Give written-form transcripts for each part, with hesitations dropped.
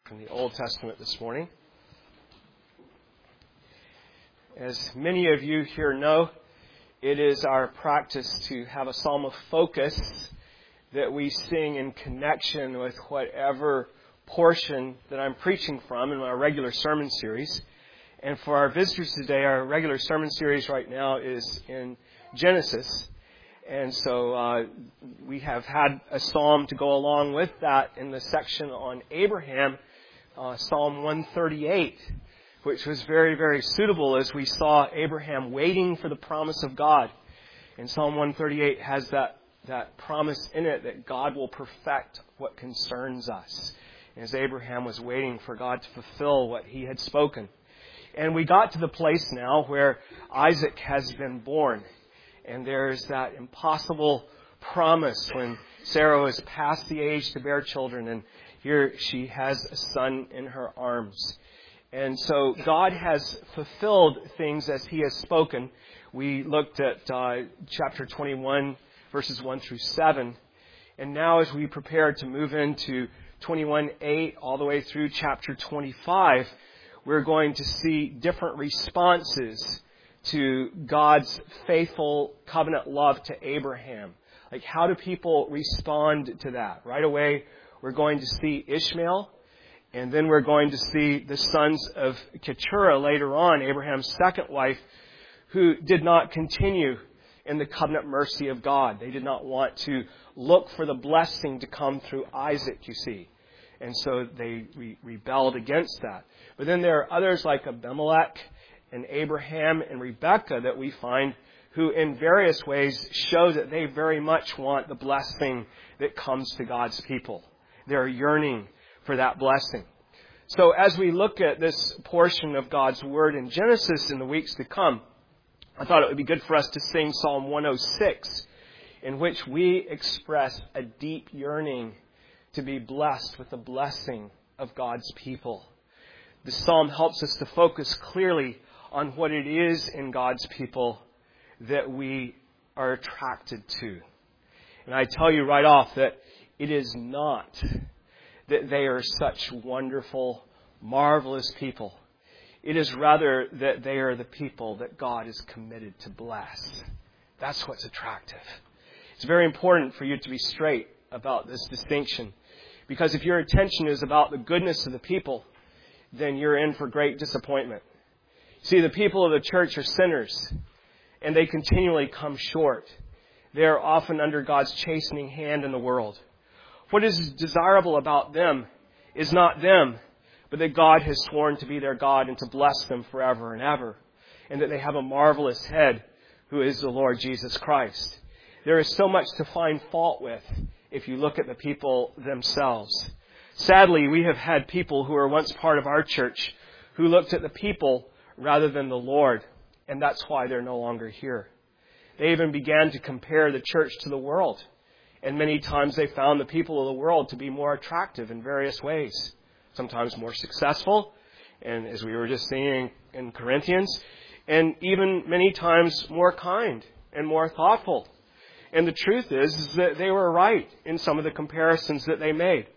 From the Old Testament this morning. As many of you here know, it is our practice to have a psalm of focus that we sing in connection with whatever portion that I'm preaching from in my regular sermon series. And for our visitors today, our regular sermon series right now is in Genesis. And so we have had a psalm to go along with that in the section on Abraham, Psalm 138, which was very, very suitable as we saw Abraham waiting for the promise of God. And Psalm 138 has that promise in it that God will perfect what concerns us, as Abraham was waiting for God to fulfill what he had spoken. And we got to the place now where Isaac has been born. And there's that impossible promise when Sarah was past the age to bear children, and here she has a son in her arms. And so God has fulfilled things as He has spoken. We looked at chapter 21, verses 1 through 7. And now as we prepare to move into 21:8 all the way through chapter 25, we're going to see different responses to God's faithful covenant love to Abraham. Like, how do people respond to that? Right away, we're going to see Ishmael, and then we're going to see the sons of Keturah later on, Abraham's second wife, who did not continue in the covenant mercy of God. They did not want to look for the blessing to come through Isaac, you see. And so they rebelled against that. But then there are others like Abimelech and Abraham and Rebekah that we find who in various ways show that they very much want the blessing that comes to God's people. They're yearning for that blessing. So as we look at this portion of God's Word in Genesis in the weeks to come, I thought it would be good for us to sing Psalm 106, in which we express a deep yearning to be blessed with the blessing of God's people. The psalm helps us to focus clearly on what it is in God's people that we are attracted to. And I tell you right off that it is not that they are such wonderful, marvelous people. It is rather that they are the people that God is committed to bless. That's what's attractive. It's very important for you to be straight about this distinction, because if your attention is about the goodness of the people, then you're in for great disappointment. See, the people of the church are sinners, and they continually come short. They are often under God's chastening hand in the world. What is desirable about them is not them, but that God has sworn to be their God and to bless them forever and ever, and that they have a marvelous head who is the Lord Jesus Christ. There is so much to find fault with if you look at the people themselves. Sadly, we have had people who were once part of our church who looked at the people rather than the Lord, and that's why they're no longer here. They even began to compare the church to the world, and many times they found the people of the world to be more attractive in various ways, sometimes more successful, and as we were just seeing in Corinthians, and even many times more kind and more thoughtful. And the truth is that they were right in some of the comparisons that they made.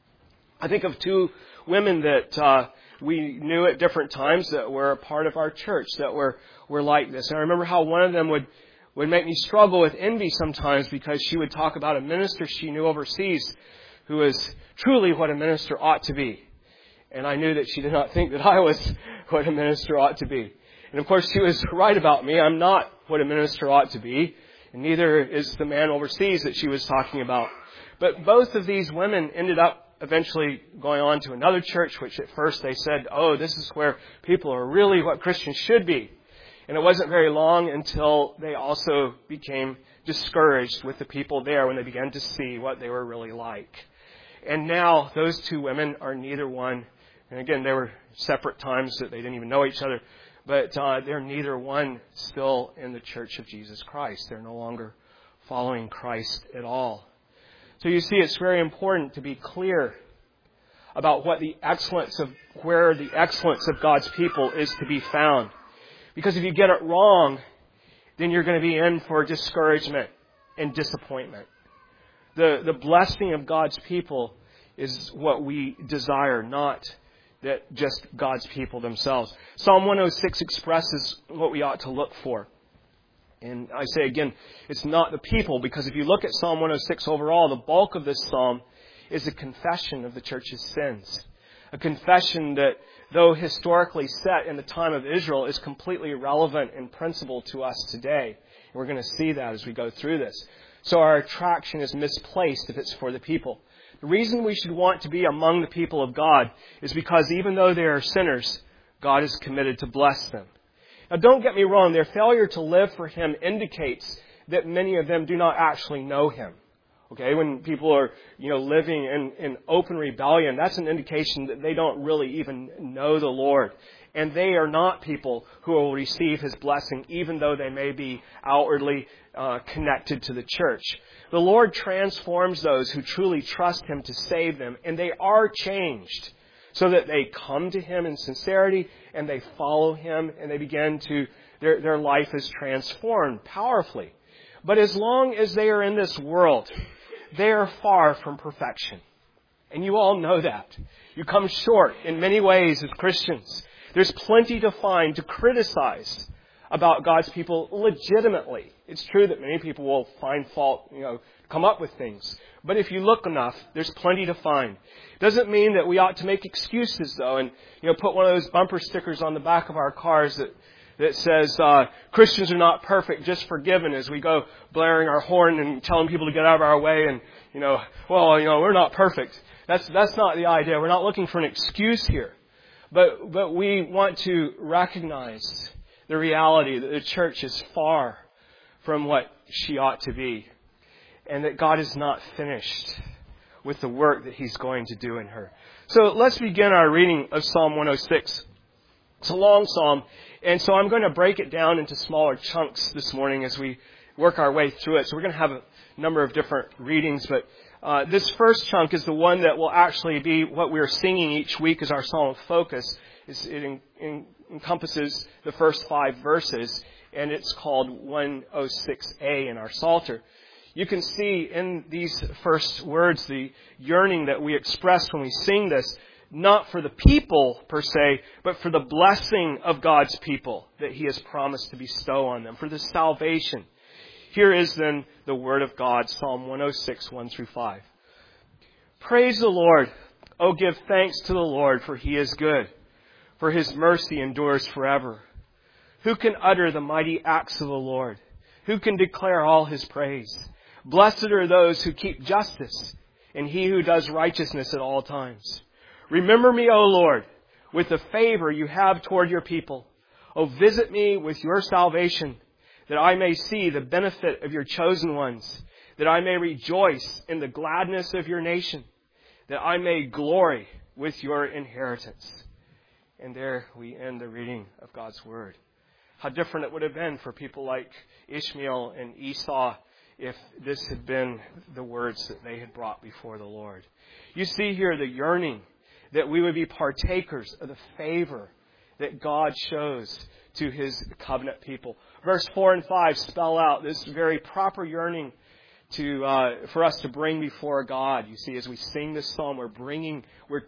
I think of two women that we knew at different times that were a part of our church that were like this. And I remember how one of them would make me struggle with envy sometimes, because she would talk about a minister she knew overseas who was truly what a minister ought to be. And I knew that she did not think that I was what a minister ought to be. And of course she was right about me. I'm not what a minister ought to be. And neither is the man overseas that she was talking about. But both of these women ended up eventually going on to another church, which at first they said, oh, this is where people are really what Christians should be. And it wasn't very long until they also became discouraged with the people there when they began to see what they were really like. And now those two women are neither one. And again, they were separate times that they didn't even know each other. But they're neither one still in the Church of Jesus Christ. They're no longer following Christ at all. So you see, it's very important to be clear about what where the excellence of God's people is to be found. Because if you get it wrong, then you're going to be in for discouragement and disappointment. The blessing of God's people is what we desire, not that just God's people themselves. Psalm 106 expresses what we ought to look for. And I say again, it's not the people, because if you look at Psalm 106 overall, the bulk of this psalm is a confession of the church's sins. A confession that, though historically set in the time of Israel, is completely irrelevant in principle to us today. And we're going to see that as we go through this. So our attraction is misplaced if it's for the people. The reason we should want to be among the people of God is because even though they are sinners, God is committed to bless them. Now, don't get me wrong, their failure to live for Him indicates that many of them do not actually know Him. Okay, when people are, living in open rebellion, that's an indication that they don't really even know the Lord. And they are not people who will receive His blessing, even though they may be outwardly connected to the church. The Lord transforms those who truly trust Him to save them, and they are changed so that they come to Him in sincerity and they follow Him and they begin to, their life is transformed powerfully. But as long as they are in this world, they are far from perfection. And you all know that. You come short in many ways as Christians. There's plenty to find to criticize about God's people legitimately. It's true that many people will find fault, come up with things. But if you look enough, there's plenty to find. Doesn't mean that we ought to make excuses, though, and put one of those bumper stickers on the back of our cars that says, Christians are not perfect, just forgiven, as we go blaring our horn and telling people to get out of our way and, we're not perfect. That's not the idea. We're not looking for an excuse here. But we want to recognize the reality that the church is far from what she ought to be, and that God is not finished with the work that He's going to do in her. So let's begin our reading of Psalm 106. It's a long psalm, and so I'm going to break it down into smaller chunks this morning as we work our way through it. So we're going to have a number of different readings, but this first chunk is the one that will actually be what we're singing each week as our psalm of focus. It encompasses the first 5 verses, and it's called 106A in our Psalter. You can see in these first words the yearning that we express when we sing this, not for the people per se, but for the blessing of God's people that He has promised to bestow on them, for the salvation. Here is then the Word of God, Psalm 106, 1 through 5. Praise the Lord. Oh, give thanks to the Lord, for He is good, for His mercy endures forever. Who can utter the mighty acts of the Lord? Who can declare all His praise? Blessed are those who keep justice, and He who does righteousness at all times. Remember me, O Lord, with the favor You have toward Your people. O visit me with Your salvation, that I may see the benefit of Your chosen ones, that I may rejoice in the gladness of Your nation, that I may glory with Your inheritance. And there we end the reading of God's Word. How different it would have been for people like Ishmael and Esau if this had been the words that they had brought before the Lord. You see here the yearning that we would be partakers of the favor that God shows to His covenant people. Verse 4 and 5 spell out this very proper yearning for us to bring before God. You see, as we sing this psalm, we're bringing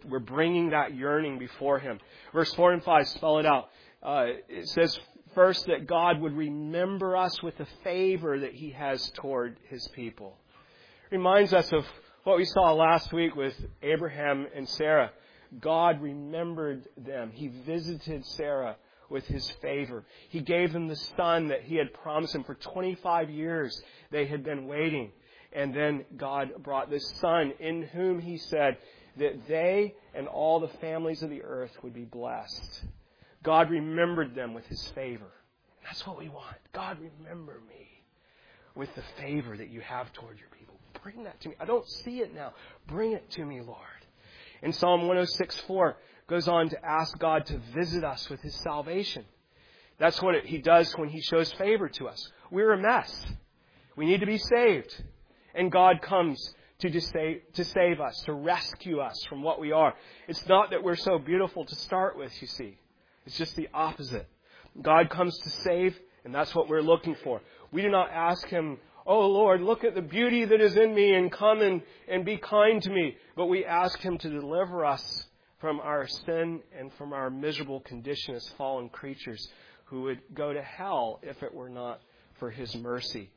that yearning before Him. Verse 4 and 5 spell it out. It says first that God would remember us with the favor that He has toward His people. It reminds us of what we saw last week with Abraham and Sarah. God remembered them. He visited Sarah with His favor. He gave them the son that He had promised them for 25 years. They had been waiting. And then God brought this son in whom He said that they and all the families of the earth would be blessed. God remembered them with His favor. That's what we want. God, remember me with the favor that You have toward Your people. Bring that to me. I don't see it now. Bring it to me, Lord. And Psalm 106:4 goes on to ask God to visit us with His salvation. That's what He does when He shows favor to us. We're a mess. We need to be saved. And God comes to save us, to rescue us from what we are. It's not that we're so beautiful to start with, you see. It's just the opposite. God comes to save, and that's what we're looking for. We do not ask Him Oh Lord, look at the beauty that is in me and come and be kind to me. But we ask Him to deliver us from our sin and from our miserable condition as fallen creatures who would go to hell if it were not for His mercy.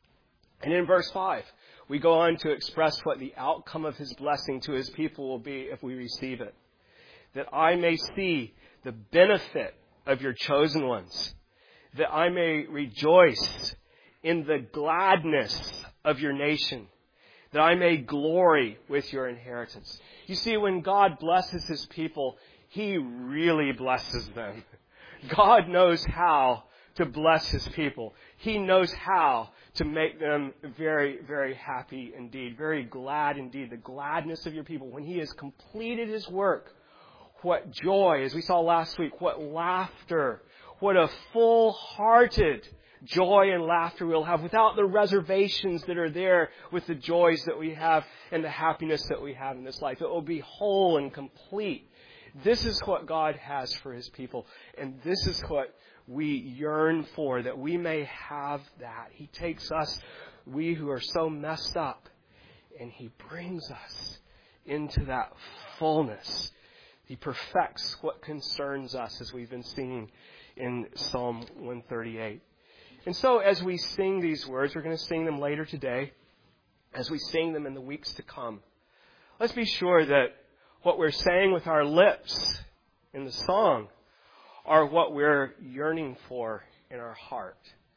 And in verse 5, we go on to express what the outcome of His blessing to His people will be if we receive it. That I may see the benefit of your chosen ones. That I may rejoice in the gladness of your nation. That I may glory with your inheritance. You see, when God blesses His people, He really blesses them. God knows how to bless His people. He knows how to make them very, very happy indeed, very glad indeed. The gladness of your people. When He has completed His work, what joy, as we saw last week, what laughter, what a full-hearted joy and laughter we'll have without the reservations that are there with the joys that we have and the happiness that we have in this life. It will be whole and complete. This is what God has for His people, and this is what we yearn for, that we may have that. He takes us, we who are so messed up, and He brings us into that fullness. He perfects what concerns us, as we've been singing in Psalm 138. And so as we sing these words, we're going to sing them later today, as we sing them in the weeks to come, let's be sure that what we're saying with our lips in the song are what we're yearning for in our heart.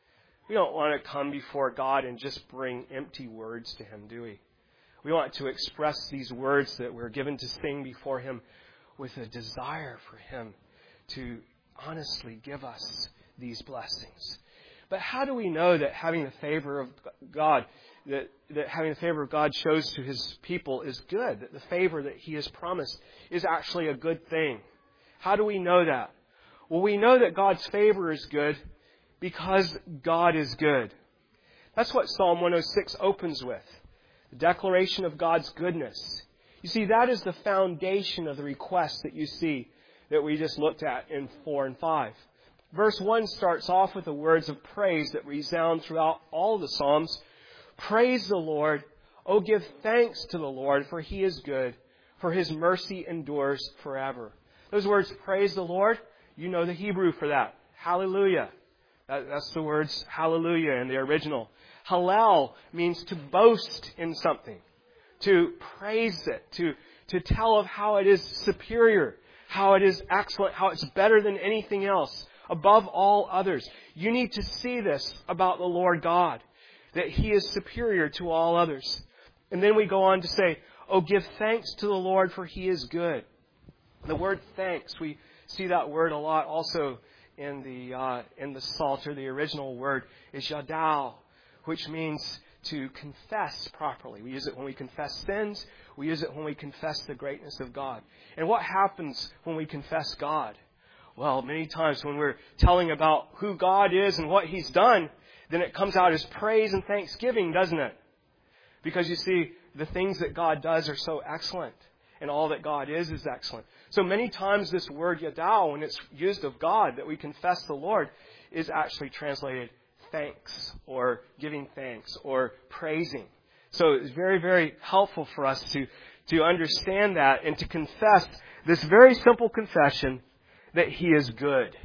We don't want to come before God and just bring empty words to Him, do we? We want to express these words that we're given to sing before Him with a desire for Him to honestly give us these blessings. But how do we know that having the favor of God, that having the favor of God shows to His people is good, that the favor that He has promised is actually a good thing? How do we know that? Well, we know that God's favor is good because God is good. That's what Psalm 106 opens with, the declaration of God's goodness. You see, that is the foundation of the request that you see that we just looked at in 4 and 5. Verse 1 starts off with the words of praise that resound throughout all the Psalms. Praise the Lord. Oh, give thanks to the Lord, for He is good, for His mercy endures forever. Those words, praise the Lord, you know the Hebrew for that. Hallelujah. That's the words hallelujah in the original. Hallel means to boast in something, to praise it, to tell of how it is superior, how it is excellent, how it's better than anything else, above all others. You need to see this about the Lord God, that He is superior to all others. And then we go on to say, oh, give thanks to the Lord, for He is good. The word thanks, we see that word a lot also in the Psalter. The original word is yadao, which means to confess properly. We use it when we confess sins. We use it when we confess the greatness of God. And what happens when we confess God? Well, many times when we're telling about who God is and what He's done, then it comes out as praise and thanksgiving, doesn't it? Because you see, the things that God does are so excellent, and all that God is excellent. So many times this word yadao, when it's used of God, that we confess the Lord, is actually translated thanks, or giving thanks, or praising. So it's very, very helpful for us to understand that and to confess this very simple confession that He is good.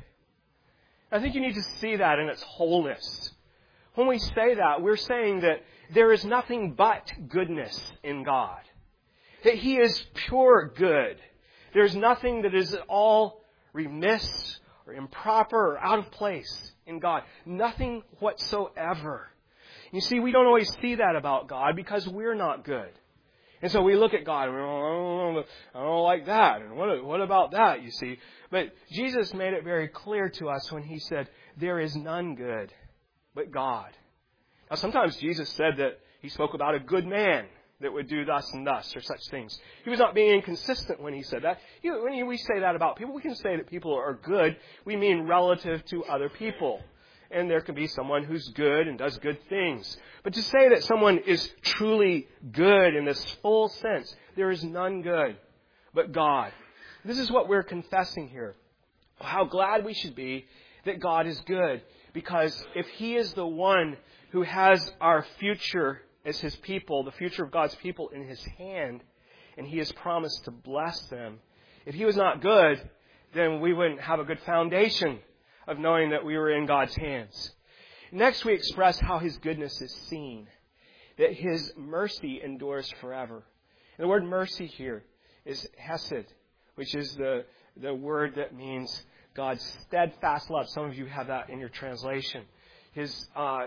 I think you need to see that in its wholeness. When we say that, we're saying that there is nothing but goodness in God. That He is pure good. There's nothing that is at all remiss or improper or out of place in God. Nothing whatsoever. You see, we don't always see that about God because we're not good. And so we look at God and we go, I don't like that. And what about that, you see? But Jesus made it very clear to us when He said, there is none good but God. Now, sometimes Jesus said that He spoke about a good man that would do thus and thus or such things. He was not being inconsistent when He said that. When we say that about people, we can say that people are good. We mean relative to other people. And there can be someone who's good and does good things. But to say that someone is truly good in this full sense, there is none good but God. This is what we're confessing here. How glad we should be that God is good. Because if He is the one who has our future as His people, the future of God's people in His hand, and He has promised to bless them, if He was not good, then we wouldn't have a good foundation of knowing that we were in God's hands. Next, we express how His goodness is seen, that His mercy endures forever. And the word mercy here is hesed, which is the word that means God's steadfast love. Some of you have that in your translation. His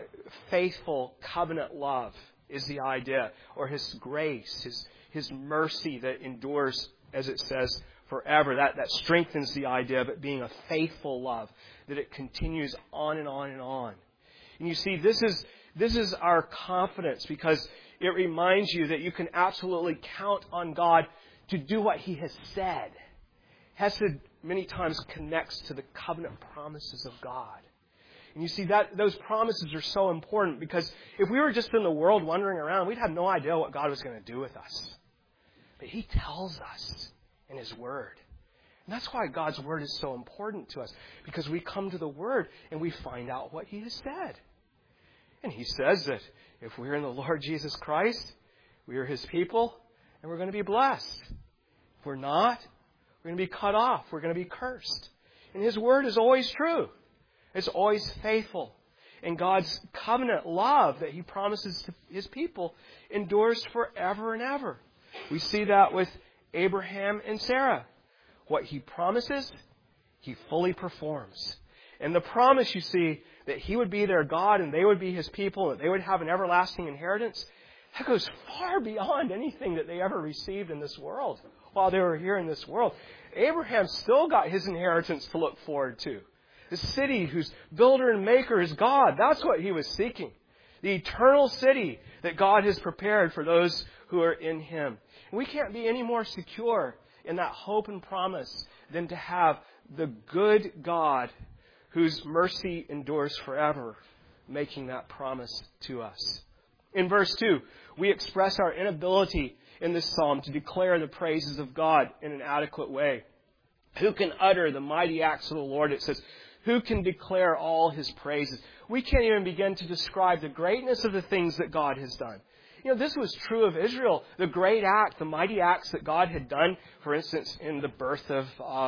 faithful covenant love is the idea, or His grace, His mercy that endures, as it says, forever. That strengthens the idea of it being a faithful love, that it continues on and on and on. And you see, this is our confidence, because it reminds you that you can absolutely count on God to do what He has said. Hesed many times connects to the covenant promises of God. And you see, that those promises are so important, because if we were just in the world wandering around, we'd have no idea what God was going to do with us. But He tells us in His Word. And that's why God's Word is so important to us, because we come to the Word and we find out what He has said. And He says that if we're in the Lord Jesus Christ, we are His people, and we're going to be blessed. If we're not, we're going to be cut off. We're going to be cursed. And His Word is always true. It's always faithful. And God's covenant love that He promises to His people endures forever and ever. We see that with Abraham and Sarah. What He promises, He fully performs. And the promise, you see, that He would be their God and they would be His people, and that they would have an everlasting inheritance, that goes far beyond anything that they ever received in this world while they were here in this world. Abraham still got his inheritance to look forward to. The city whose builder and maker is God. That's what he was seeking. The eternal city that God has prepared for those who are in Him. And we can't be any more secure in that hope and promise than to have the good God whose mercy endures forever, making that promise to us. In verse 2, we express our inability in this psalm to declare the praises of God in an adequate way. Who can utter the mighty acts of the Lord? It says, who can declare all His praises? We can't even begin to describe the greatness of the things that God has done. You know, this was true of Israel. The great act, the mighty acts that God had done, for instance, in the birth of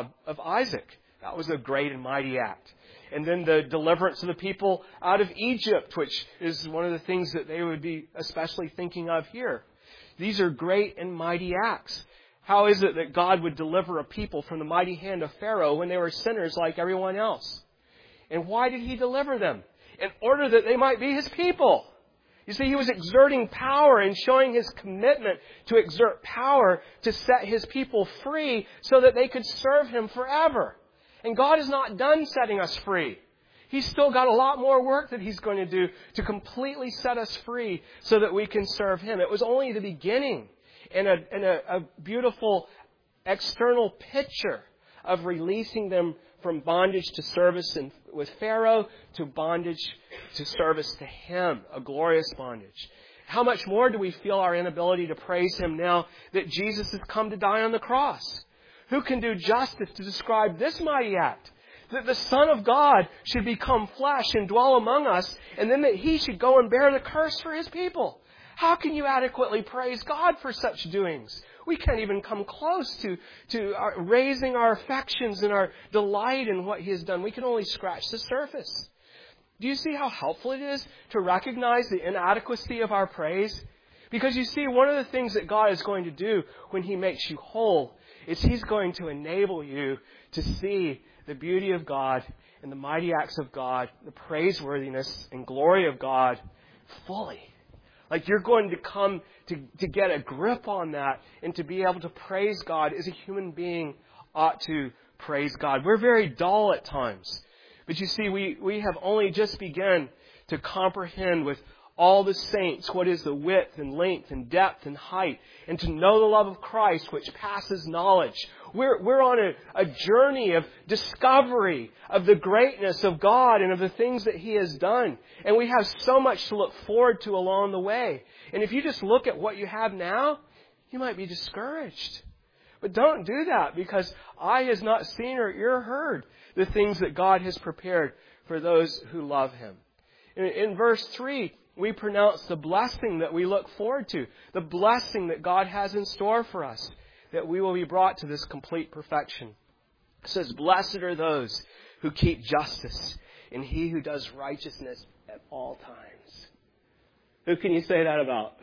Isaac. That was a great and mighty act. And then the deliverance of the people out of Egypt, which is one of the things that they would be especially thinking of here. These are great and mighty acts. How is it that God would deliver a people from the mighty hand of Pharaoh when they were sinners like everyone else? And why did He deliver them? In order that they might be His people. You see, He was exerting power and showing His commitment to exert power to set His people free so that they could serve Him forever. And God is not done setting us free. He's still got a lot more work that He's going to do to completely set us free so that we can serve Him. It was only the beginning and a beautiful external picture of releasing them from bondage to service with Pharaoh to bondage to service to Him, a glorious bondage. How much more do we feel our inability to praise Him now that Jesus has come to die on the cross? Who can do justice to describe this mighty act? That the Son of God should become flesh and dwell among us, and then that He should go and bear the curse for His people. How can you adequately praise God for such doings? We can't even come close to raising our affections and our delight in what He has done. We can only scratch the surface. Do you see how helpful it is to recognize the inadequacy of our praise? Because you see, one of the things that God is going to do when He makes you whole is He's going to enable you to see the beauty of God and the mighty acts of God, the praiseworthiness and glory of God fully. Like you're going to come to get a grip on that and to be able to praise God as a human being ought to praise God. We're very dull at times. But you see, we have only just begun to comprehend with all the saints what is the width and length and depth and height, and to know the love of Christ which passes knowledge. We're on a journey of discovery of the greatness of God and of the things that He has done. And we have so much to look forward to along the way. And if you just look at what you have now, you might be discouraged. But don't do that, because eye has not seen or ear heard the things that God has prepared for those who love Him. In verse 3, we pronounce the blessing that we look forward to, the blessing that God has in store for us, that we will be brought to this complete perfection. It says, "Blessed are those who keep justice, and he who does righteousness at all times." Who can you say that about?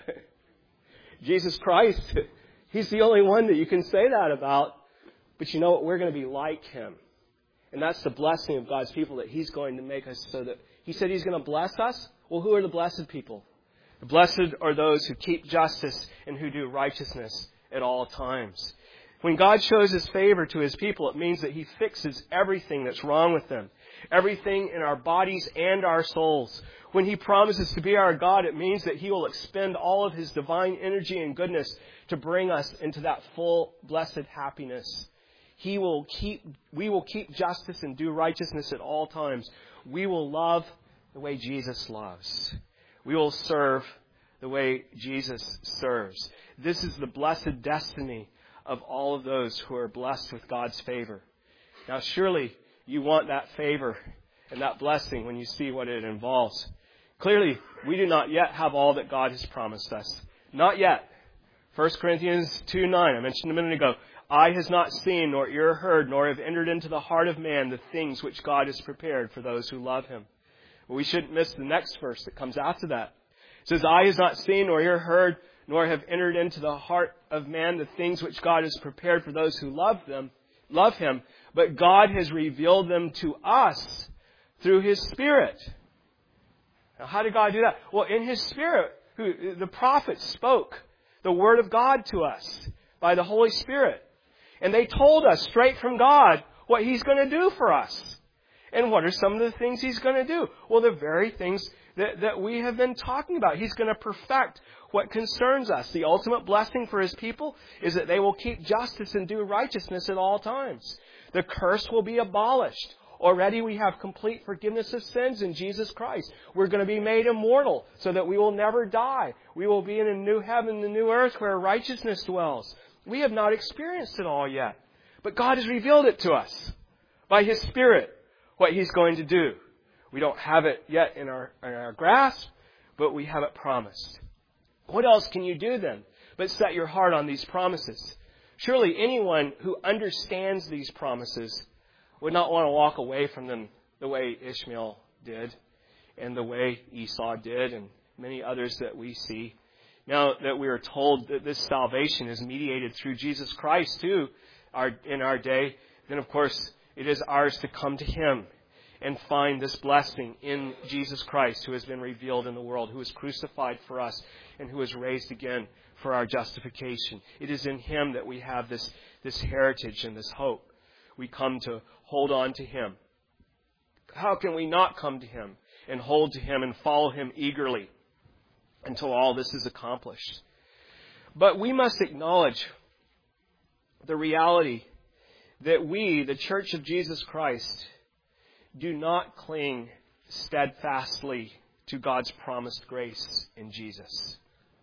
Jesus Christ. He's the only one that you can say that about. But you know what? We're going to be like Him. And that's the blessing of God's people, that He's going to make us so that He said He's going to bless us. Well, who are the blessed people? The blessed are those who keep justice and who do righteousness at all times. When God shows His favor to His people, it means that He fixes everything that's wrong with them. Everything in our bodies and our souls. When He promises to be our God, it means that He will expend all of His divine energy and goodness to bring us into that full, blessed happiness. We will keep justice and do righteousness at all times. We will love the way Jesus loves. We will serve the way Jesus serves. This is the blessed destiny of all of those who are blessed with God's favor. Now, surely you want that favor and that blessing when you see what it involves. Clearly, we do not yet have all that God has promised us. Not yet. 1 Corinthians 2:9, I mentioned a minute ago, "Eye has not seen, nor ear heard, nor have entered into the heart of man the things which God has prepared for those who love Him." But we shouldn't miss the next verse that comes after that. It says, "Eye has not seen, nor ear heard, nor have entered into the heart of man the things which God has prepared for those who love Him, but God has revealed them to us through His Spirit." Now, how did God do that? Well, in His Spirit, the prophets spoke the Word of God to us by the Holy Spirit. And they told us straight from God what He's going to do for us. And what are some of the things He's going to do? Well, the very things that we have been talking about. He's going to perfect what concerns us. The ultimate blessing for His people is that they will keep justice and do righteousness at all times. The curse will be abolished. Already we have complete forgiveness of sins in Jesus Christ. We're going to be made immortal so that we will never die. We will be in a new heaven and a new earth where righteousness dwells. We have not experienced it all yet. But God has revealed it to us by His Spirit, what He's going to do. We don't have it yet in our grasp, but we have it promised. What else can you do then but set your heart on these promises? Surely anyone who understands these promises would not want to walk away from them the way Ishmael did and the way Esau did and many others that we see. Now that we are told that this salvation is mediated through Jesus Christ too in our day, then of course it is ours to come to Him and find this blessing in Jesus Christ, who has been revealed in the world, who is crucified for us and who is raised again for our justification. It is in Him that we have this heritage and this hope. We come to hold on to Him. How can we not come to Him and hold to Him and follow Him eagerly until all this is accomplished? But we must acknowledge the reality that we, the Church of Jesus Christ, do not cling steadfastly to God's promised grace in Jesus.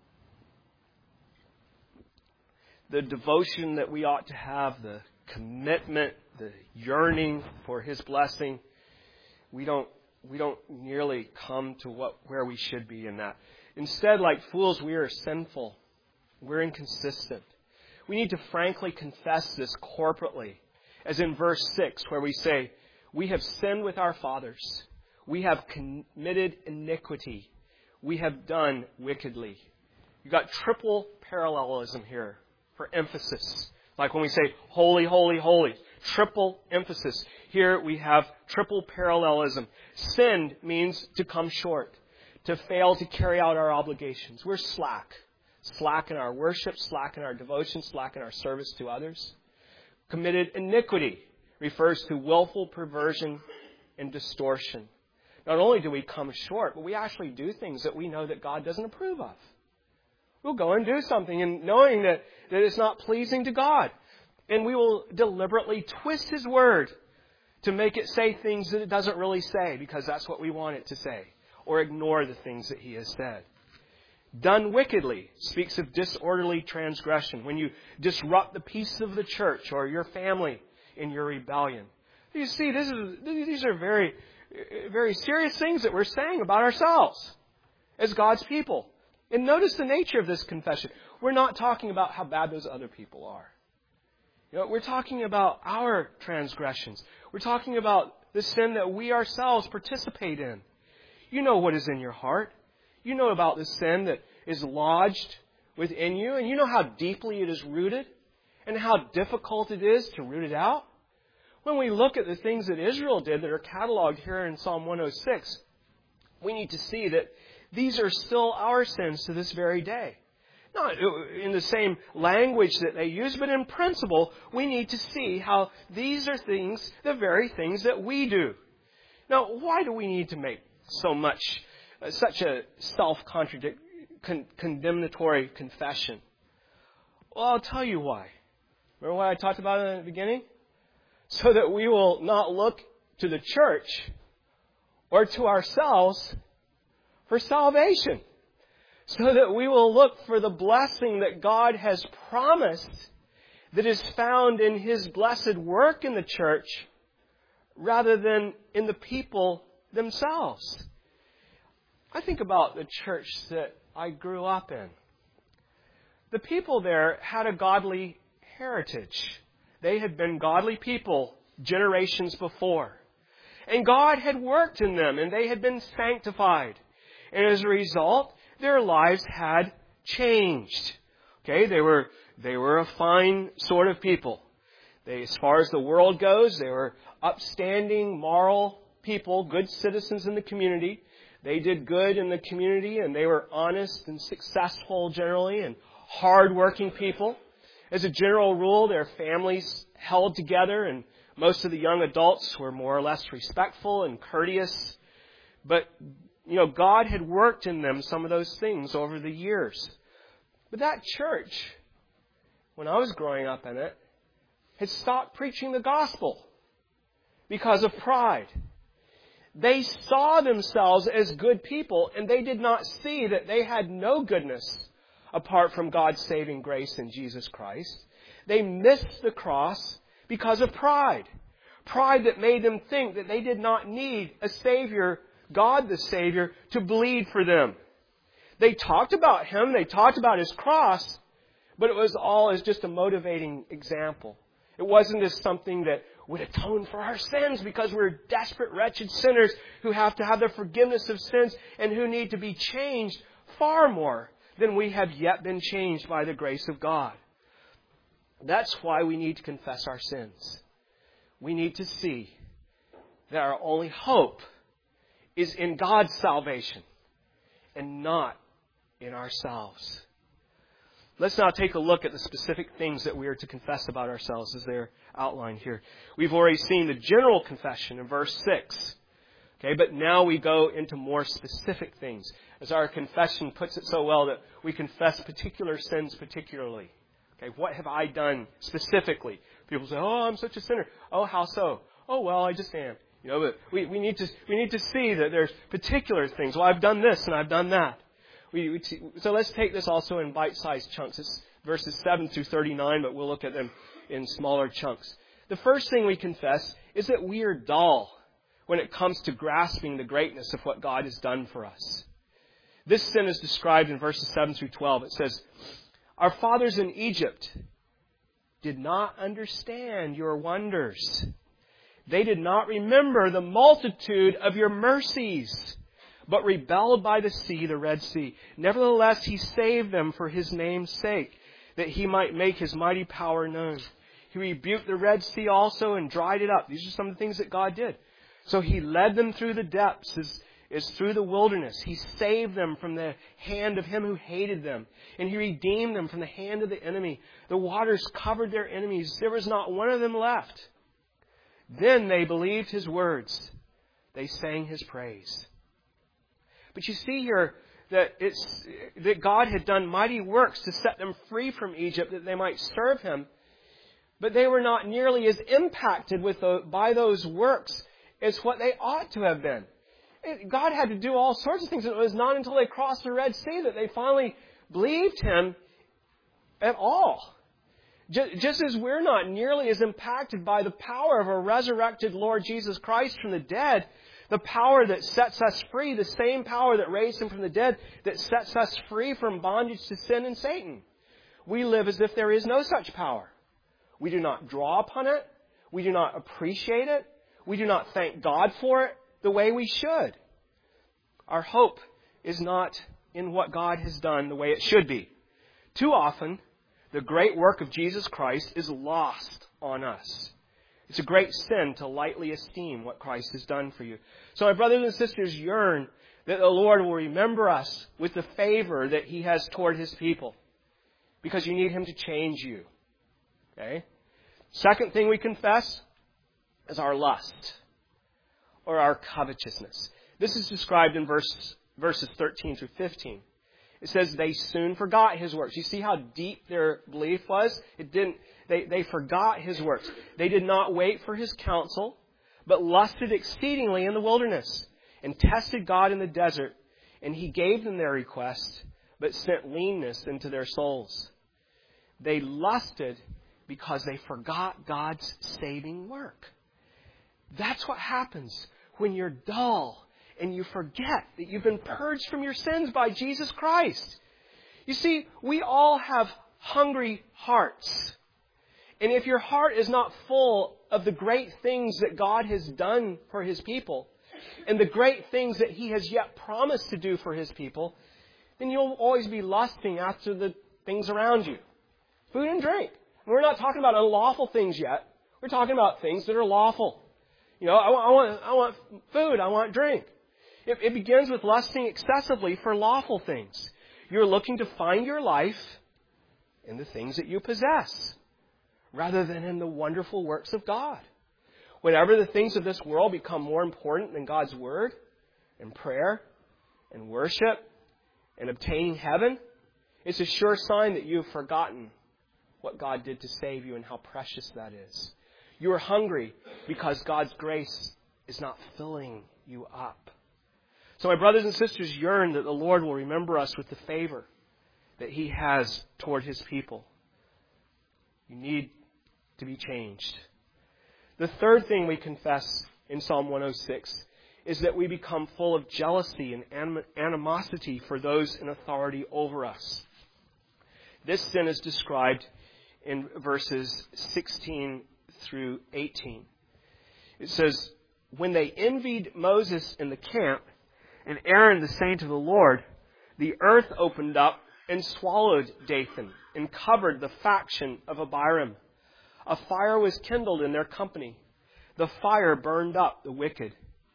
The devotion that we ought to have, the commitment, the yearning for His blessing, we don't nearly come to where we should be in that. Instead, like fools, we are sinful. We're inconsistent. We need to frankly confess this corporately, as in verse 6, where we say, "We have sinned with our fathers. We have committed iniquity. We have done wickedly." You've got triple parallelism here for emphasis. Like when we say, "Holy, holy, holy." Triple emphasis. Here we have triple parallelism. Sin means to come short, to fail to carry out our obligations. We're slack. Slack in our worship, slack in our devotion, slack in our service to others. Committed iniquity refers to willful perversion and distortion. Not only do we come short, but we actually do things that we know that God doesn't approve of. We'll go and do something and knowing that it's not pleasing to God. And we will deliberately twist His Word to make it say things that it doesn't really say because that's what we want it to say. Or ignore the things that He has said. Done wickedly speaks of disorderly transgression, when you disrupt the peace of the church or your family in your rebellion. You see, these are very, very serious things that we're saying about ourselves as God's people. And notice the nature of this confession. We're not talking about how bad those other people are. We're talking about our transgressions. We're talking about the sin that we ourselves participate in. You know what is in your heart. You know about the sin that is lodged within you, and you know how deeply it is rooted and how difficult it is to root it out. When we look at the things that Israel did that are cataloged here in Psalm 106, we need to see that these are still our sins to this very day. Not in the same language that they use, but in principle, we need to see how these are things, the very things that we do. Now, why do we need to make such a self-condemnatory confession? Well, I'll tell you why. Remember what I talked about in the beginning? So that we will not look to the church or to ourselves for salvation. So that we will look for the blessing that God has promised that is found in His blessed work in the church rather than in the people themselves. I think about the church that I grew up in. The people there had a godly heritage. They had been godly people generations before. And God had worked in them, and they had been sanctified. And as a result, their lives had changed. Okay, they were a fine sort of people. As far as the world goes, they were upstanding, moral people, good citizens in the community. They did good in the community, and they were honest and successful generally, and hard-working people. As a general rule, their families held together, and most of the young adults were more or less respectful and courteous. But God had worked in them some of those things over the years. But that church, when I was growing up in it, had stopped preaching the gospel because of pride. They saw themselves as good people, and they did not see that they had no goodness apart from God's saving grace in Jesus Christ. They missed the cross because of pride. Pride that made them think that they did not need a Savior, God the Savior, to bleed for them. They talked about Him, they talked about His cross, but it was all as just a motivating example. It wasn't as something that would atone for our sins because we're desperate, wretched sinners who have to have the forgiveness of sins and who need to be changed far more than we have yet been changed by the grace of God. That's why we need to confess our sins. We need to see that our only hope is in God's salvation and not in ourselves. Let's now take a look at the specific things that we are to confess about ourselves as they're outlined here. We've already seen the general confession in verse 6. Okay, but now we go into more specific things. As our confession puts it so well, that we confess particular sins particularly. Okay, what have I done specifically? People say, "Oh, I'm such a sinner." "Oh, how so?" "Oh, well, I just am." But we need to see that there's particular things. Well, I've done this and I've done that. So let's take this also in bite-sized chunks. It's verses 7 through 39, but we'll look at them in smaller chunks. The first thing we confess is that we are dull when it comes to grasping the greatness of what God has done for us. This sin is described in verses 7 through 12. It says, "Our fathers in Egypt did not understand your wonders. They did not remember the multitude of your mercies, but rebelled by the sea, the Red Sea. Nevertheless, He saved them for His name's sake, that He might make His mighty power known. He rebuked the Red Sea also and dried it up." These are some of the things that God did. So He led them through the depths, as through the wilderness. He saved them from the hand of him who hated them. And He redeemed them from the hand of the enemy. The waters covered their enemies. There was not one of them left. Then they believed His words. They sang His praise. But you see here that God had done mighty works to set them free from Egypt that they might serve Him. But they were not nearly as impacted by those works as what they ought to have been. God had to do all sorts of things. It was not until they crossed the Red Sea that they finally believed Him at all. Just as we're not nearly as impacted by the power of a resurrected Lord Jesus Christ from the dead, the power that sets us free, the same power that raised Him from the dead, that sets us free from bondage to sin and Satan. We live as if there is no such power. We do not draw upon it. We do not appreciate it. We do not thank God for it the way we should. Our hope is not in what God has done the way it should be. Too often, the great work of Jesus Christ is lost on us. It's a great sin to lightly esteem what Christ has done for you. So my brothers and sisters, yearn that the Lord will remember us with the favor that He has toward His people, because you need Him to change you. Okay? Second thing we confess is our lust or our covetousness. This is described in verses 13 through 15. It says they soon forgot His works. You see how deep their belief was? They forgot His works. They did not wait for His counsel, but lusted exceedingly in the wilderness and tested God in the desert. And He gave them their request, but sent leanness into their souls. They lusted because they forgot God's saving work. That's what happens when you're dull and you forget that you've been purged from your sins by Jesus Christ. You see, we all have hungry hearts. And if your heart is not full of the great things that God has done for His people and the great things that He has yet promised to do for His people, then you'll always be lusting after the things around you. Food and drink. And we're not talking about unlawful things yet. We're talking about things that are lawful. You know, I want food. I want drink. It begins with lusting excessively for lawful things. You're looking to find your life in the things that you possess, rather than in the wonderful works of God. Whenever the things of this world become more important than God's Word and prayer and worship and obtaining heaven, it's a sure sign that you've forgotten what God did to save you and how precious that is. You are hungry because God's grace is not filling you up. So my brothers and sisters, yearn that the Lord will remember us with the favor that He has toward His people. You need to be changed. The third thing we confess in Psalm 106 is that we become full of jealousy and animosity for those in authority over us. This sin is described in verses 16 through 18. It says, when they envied Moses in the camp and Aaron the saint of the Lord, the earth opened up and swallowed Dathan and covered the faction of Abiram. A fire was kindled in their company. The fire burned up the wicked.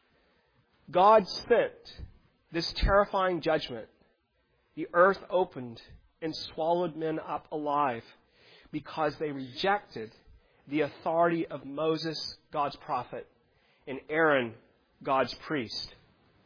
God sent this terrifying judgment. The earth opened and swallowed men up alive because they rejected the authority of Moses, God's prophet, and Aaron, God's priest.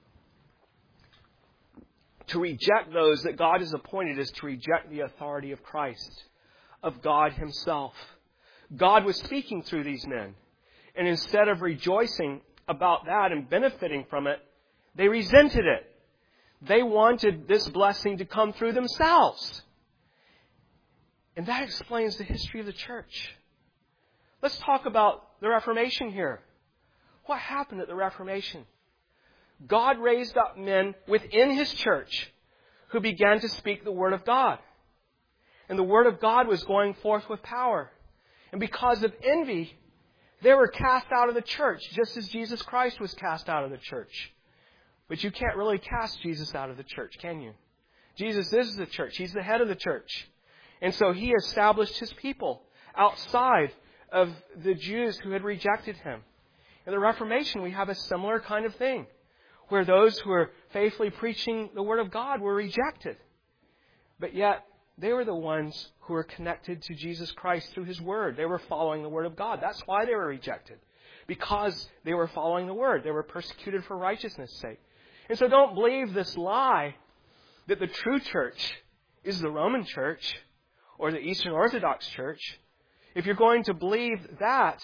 To reject those that God has appointed is to reject the authority of Christ, of God Himself. God was speaking through these men. And instead of rejoicing about that and benefiting from it, they resented it. They wanted this blessing to come through themselves. And that explains the history of the church. Let's talk about the Reformation here. What happened at the Reformation? God raised up men within His church who began to speak the Word of God. And the Word of God was going forth with power. And because of envy, they were cast out of the church, just as Jesus Christ was cast out of the church. But you can't really cast Jesus out of the church, can you? Jesus is the church. He's the head of the church. And so He established His people outside of the Jews who had rejected Him. In the Reformation, we have a similar kind of thing, where those who were faithfully preaching the Word of God were rejected. But yet, they were the ones who were connected to Jesus Christ through His Word. They were following the Word of God. That's why they were rejected. Because they were following the Word. They were persecuted for righteousness' sake. And so don't believe this lie that the true church is the Roman Church or the Eastern Orthodox Church. If you're going to believe that,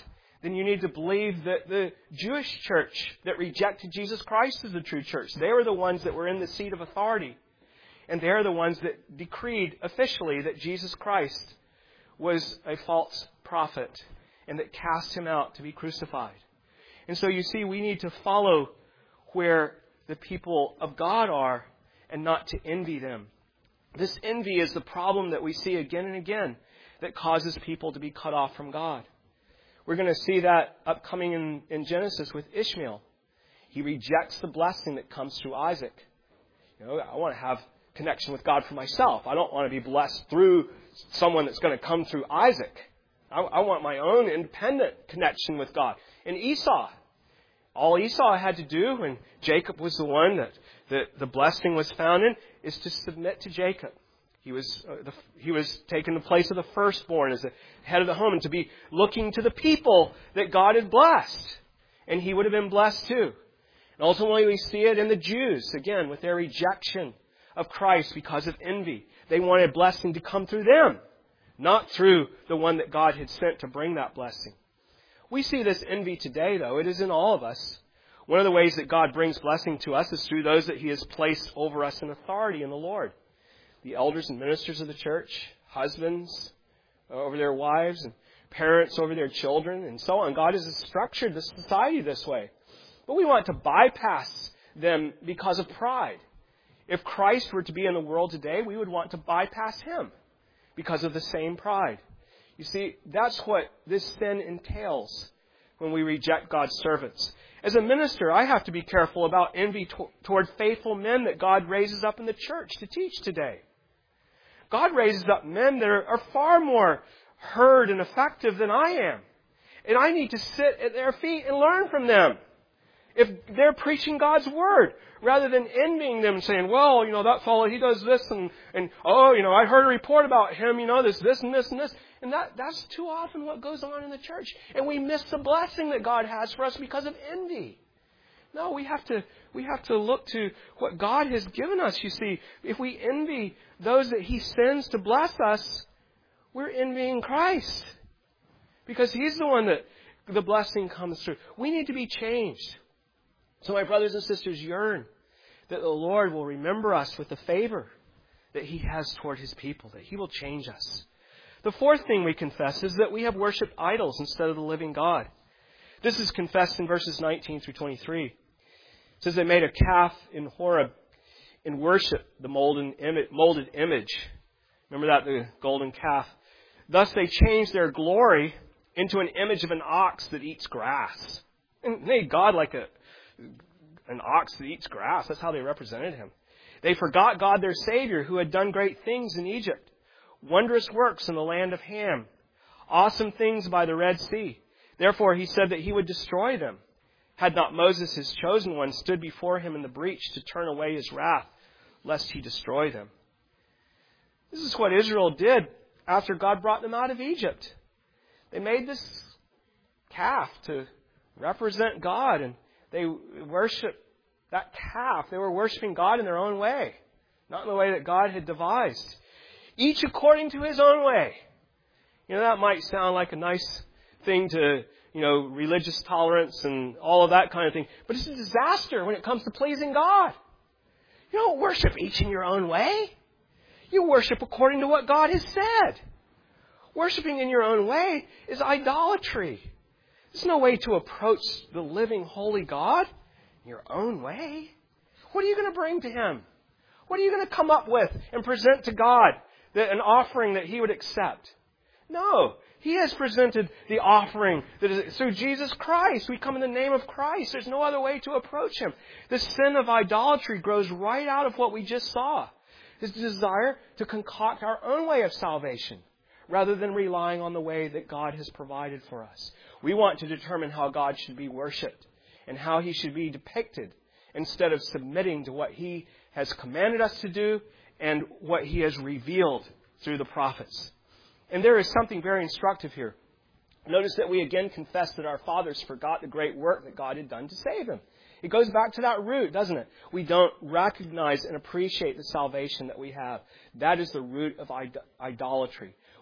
then you need to believe that the Jewish church that rejected Jesus Christ is the true church. They were the ones that were in the seat of authority. And they're the ones that decreed officially that Jesus Christ was a false prophet and that cast him out to be crucified. And so you see, we need to follow where the people of God are and not to envy them. This envy is the problem that we see again and again that causes people to be cut off from God. We're going to see that upcoming in Genesis with Ishmael. He rejects the blessing that comes through Isaac. I want to have connection with God for myself. I don't want to be blessed through someone that's going to come through Isaac. I want my own independent connection with God. And Esau, all Esau had to do, and Jacob was the one that the blessing was found in, is to submit to Jacob. He was taking the place of the firstborn as the head of the home and to be looking to the people that God had blessed. And he would have been blessed too. And ultimately we see it in the Jews, again, with their rejection of Christ because of envy. They wanted blessing to come through them, not through the one that God had sent to bring that blessing. We see this envy today, though. It is in all of us. One of the ways that God brings blessing to us is through those that he has placed over us in authority in the Lord. The elders and ministers of the church, husbands over their wives, and parents over their children, and so on. God has structured the society this way. But we want to bypass them because of pride. If Christ were to be in the world today, we would want to bypass him because of the same pride. You see, that's what this sin entails when we reject God's servants. As a minister, I have to be careful about envy toward faithful men that God raises up in the church to teach today. God raises up men that are far more heard and effective than I am. And I need to sit at their feet and learn from them. If they're preaching God's Word, rather than envying them and saying, well, that fellow, he does this and I heard a report about him, this and this and this. And that's too often what goes on in the church. And we miss the blessing that God has for us because of envy. No, we have to look to what God has given us. You see, if we envy those that he sends to bless us, we're envying Christ. Because he's the one that the blessing comes through. We need to be changed. So my brothers and sisters, yearn that the Lord will remember us with the favor that he has toward his people, that he will change us. The fourth thing we confess is that we have worshipped idols instead of the living God. This is confessed in verses 19 through 23. It says they made a calf in Horeb and worshiped the molded image. Remember that, the golden calf. Thus they changed their glory into an image of an ox that eats grass. And made God like an ox that eats grass. That's how they represented him. They forgot God, their Savior, who had done great things in Egypt. Wondrous works in the land of Ham. Awesome things by the Red Sea. Therefore he said that he would destroy them. Had not Moses, his chosen one, stood before him in the breach to turn away his wrath, lest he destroy them. This is what Israel did after God brought them out of Egypt. They made this calf to represent God, and they worshiped that calf. They were worshiping God in their own way, not in the way that God had devised. Each according to his own way. That might sound like a nice thing to, religious tolerance and all of that kind of thing. But it's a disaster when it comes to pleasing God. You don't worship each in your own way. You worship according to what God has said. Worshiping in your own way is idolatry. There's no way to approach the living, holy God in your own way. What are you going to bring to him? What are you going to come up with and present to God, an offering that he would accept? No. He has presented the offering that is through Jesus Christ. We come in the name of Christ. There's no other way to approach him. The sin of idolatry grows right out of what we just saw. His desire to concoct our own way of salvation rather than relying on the way that God has provided for us. We want to determine how God should be worshipped and how he should be depicted instead of submitting to what he has commanded us to do and what he has revealed through the prophets. And there is something very instructive here. Notice that we again confess that our fathers forgot the great work that God had done to save them. It goes back to that root, doesn't it? We don't recognize and appreciate the salvation that we have. That is the root of idolatry.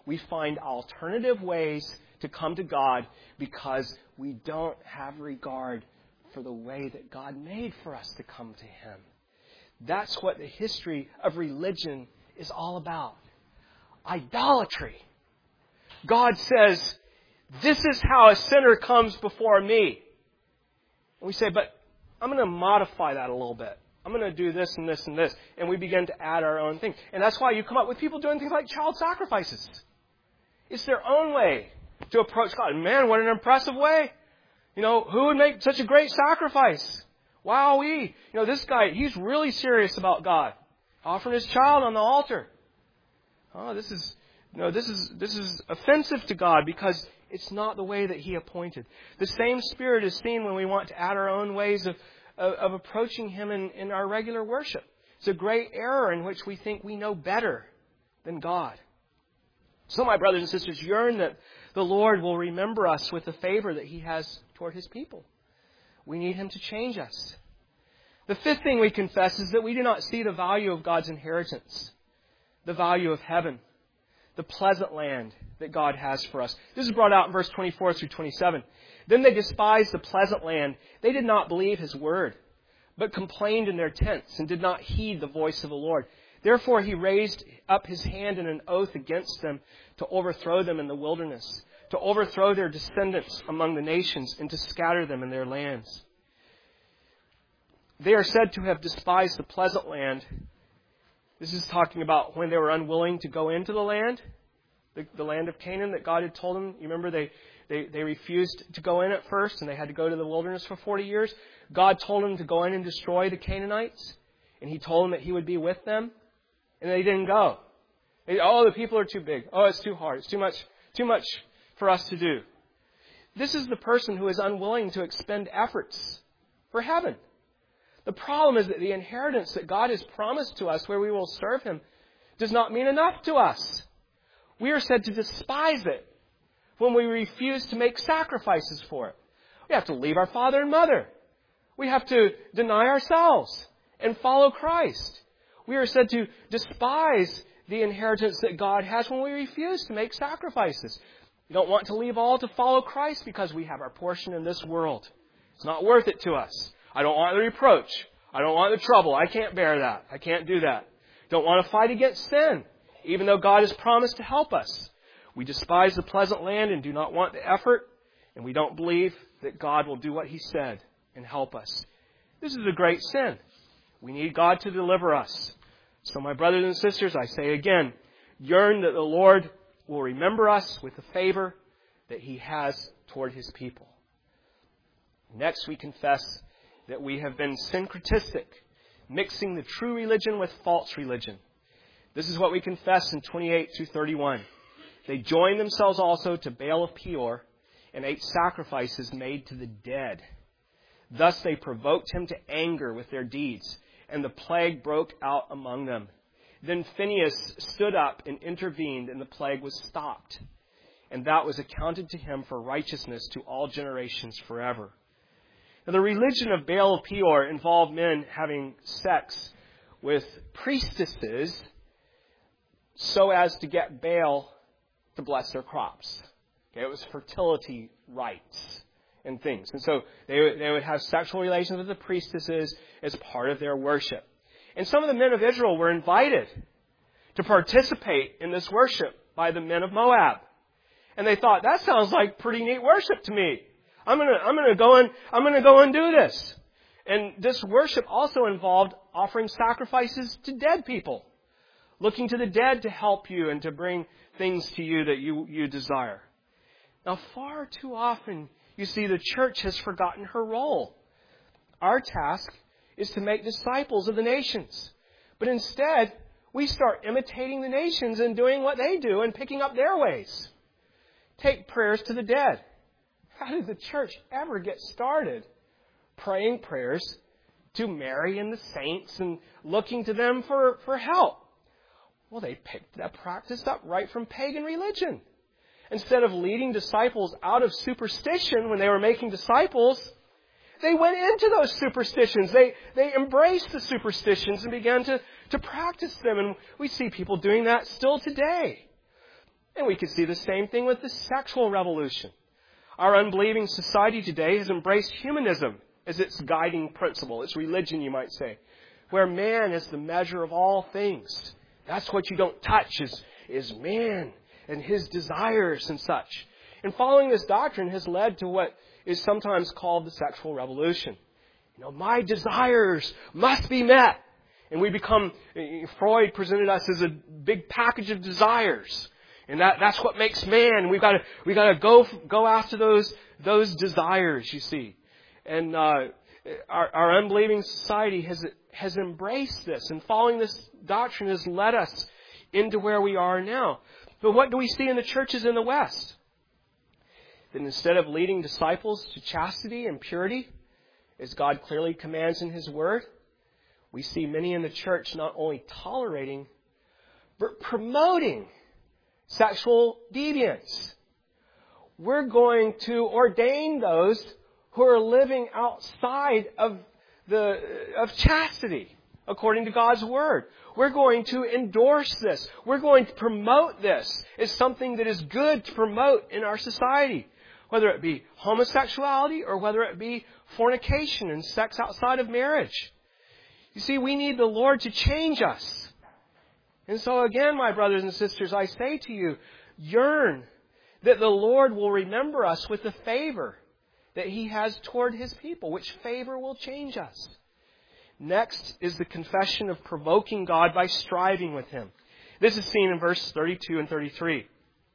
we find alternative ways to come to God because we don't have regard for the way that God made for us to come to Him. That's what the history of religion is all about. Idolatry. God says, this is how a sinner comes before me. And we say, but I'm going to modify that a little bit. I'm going to do this and this and this. And we begin to add our own thing. And that's why you come up with people doing things like child sacrifices. It's their own way to approach God. And man, what an impressive way. Who would make such a great sacrifice? Wowee. This guy, he's really serious about God. Offering his child on the altar. Oh, this is offensive to God because it's not the way that He appointed. The same spirit is seen when we want to add our own ways of approaching Him in our regular worship. It's a great error in which we think we know better than God. So, my brothers and sisters, yearn that the Lord will remember us with the favor that He has toward His people. We need Him to change us. The fifth thing we confess is that we do not see the value of God's inheritance, the value of heaven, the pleasant land that God has for us. This is brought out in verse 24 through 27. Then they despised the pleasant land. They did not believe His word, but complained in their tents and did not heed the voice of the Lord. Therefore He raised up His hand in an oath against them to overthrow them in the wilderness, to overthrow their descendants among the nations, and to scatter them in their lands. They are said to have despised the pleasant land. This is talking about when they were unwilling to go into the land of Canaan that God had told them. You remember they refused to go in at first, and they had to go to the wilderness for 40 years. God told them to go in and destroy the Canaanites, and He told them that He would be with them, and they didn't go. The people are too big. Oh, it's too hard. It's too much for us to do. This is the person who is unwilling to expend efforts for heaven. The problem is that the inheritance that God has promised to us where we will serve Him does not mean enough to us. We are said to despise it when we refuse to make sacrifices for it. We have to leave our father and mother. We have to deny ourselves and follow Christ. We are said to despise the inheritance that God has when we refuse to make sacrifices. We don't want to leave all to follow Christ because we have our portion in this world. It's not worth it to us. I don't want the reproach. I don't want the trouble. I can't bear that. I can't do that. Don't want to fight against sin, even though God has promised to help us. We despise the pleasant land and do not want the effort, and we don't believe that God will do what He said and help us. This is a great sin. We need God to deliver us. So, my brothers and sisters, I say again, yearn that the Lord will remember us with the favor that He has toward His people. Next, we confess that we have been syncretistic, mixing the true religion with false religion. This is what we confess in 28 through 31. They joined themselves also to Baal of Peor and ate sacrifices made to the dead. Thus they provoked Him to anger with their deeds, and the plague broke out among them. Then Phinehas stood up and intervened, and the plague was stopped. And that was accounted to him for righteousness to all generations forever. Now, the religion of Baal of Peor involved men having sex with priestesses so as to get Baal to bless their crops. Okay, it was fertility rites and things. And so they would have sexual relations with the priestesses as part of their worship. And some of the men of Israel were invited to participate in this worship by the men of Moab. And they thought, that sounds like pretty neat worship to me. I'm gonna go and do this. And this worship also involved offering sacrifices to dead people, looking to the dead to help you and to bring things to you that you desire. Now, far too often, you see, the church has forgotten her role. Our task is to make disciples of the nations. But instead, we start imitating the nations and doing what they do and picking up their ways. Take prayers to the dead. How did the church ever get started praying prayers to Mary and the saints and looking to them for help? Well, they picked that practice up right from pagan religion. Instead of leading disciples out of superstition when they were making disciples, they went into those superstitions. They embraced the superstitions and began to practice them. And we see people doing that still today. And we can see the same thing with the sexual revolution. Our unbelieving society today has embraced humanism as its guiding principle, its religion, you might say, where man is the measure of all things. That's what you don't touch is man and his desires and such. And following this doctrine has led to what is sometimes called the sexual revolution. My desires must be met. And we become, Freud presented us as a big package of desires. And that's what makes man. We've got to go after those desires, you see. And our unbelieving society has embraced this, and following this doctrine has led us into where we are now. But what do we see in the churches in the West? That instead of leading disciples to chastity and purity, as God clearly commands in His Word, we see many in the church not only tolerating, but promoting sexual deviance. We're going to ordain those who are living outside of chastity, according to God's Word. We're going to endorse this. We're going to promote this as something that is good to promote in our society, whether it be homosexuality or whether it be fornication and sex outside of marriage. You see, we need the Lord to change us. And so again, my brothers and sisters, I say to you, yearn that the Lord will remember us with the favor that He has toward His people, which favor will change us. Next is the confession of provoking God by striving with Him. This is seen in verse 32 and 33.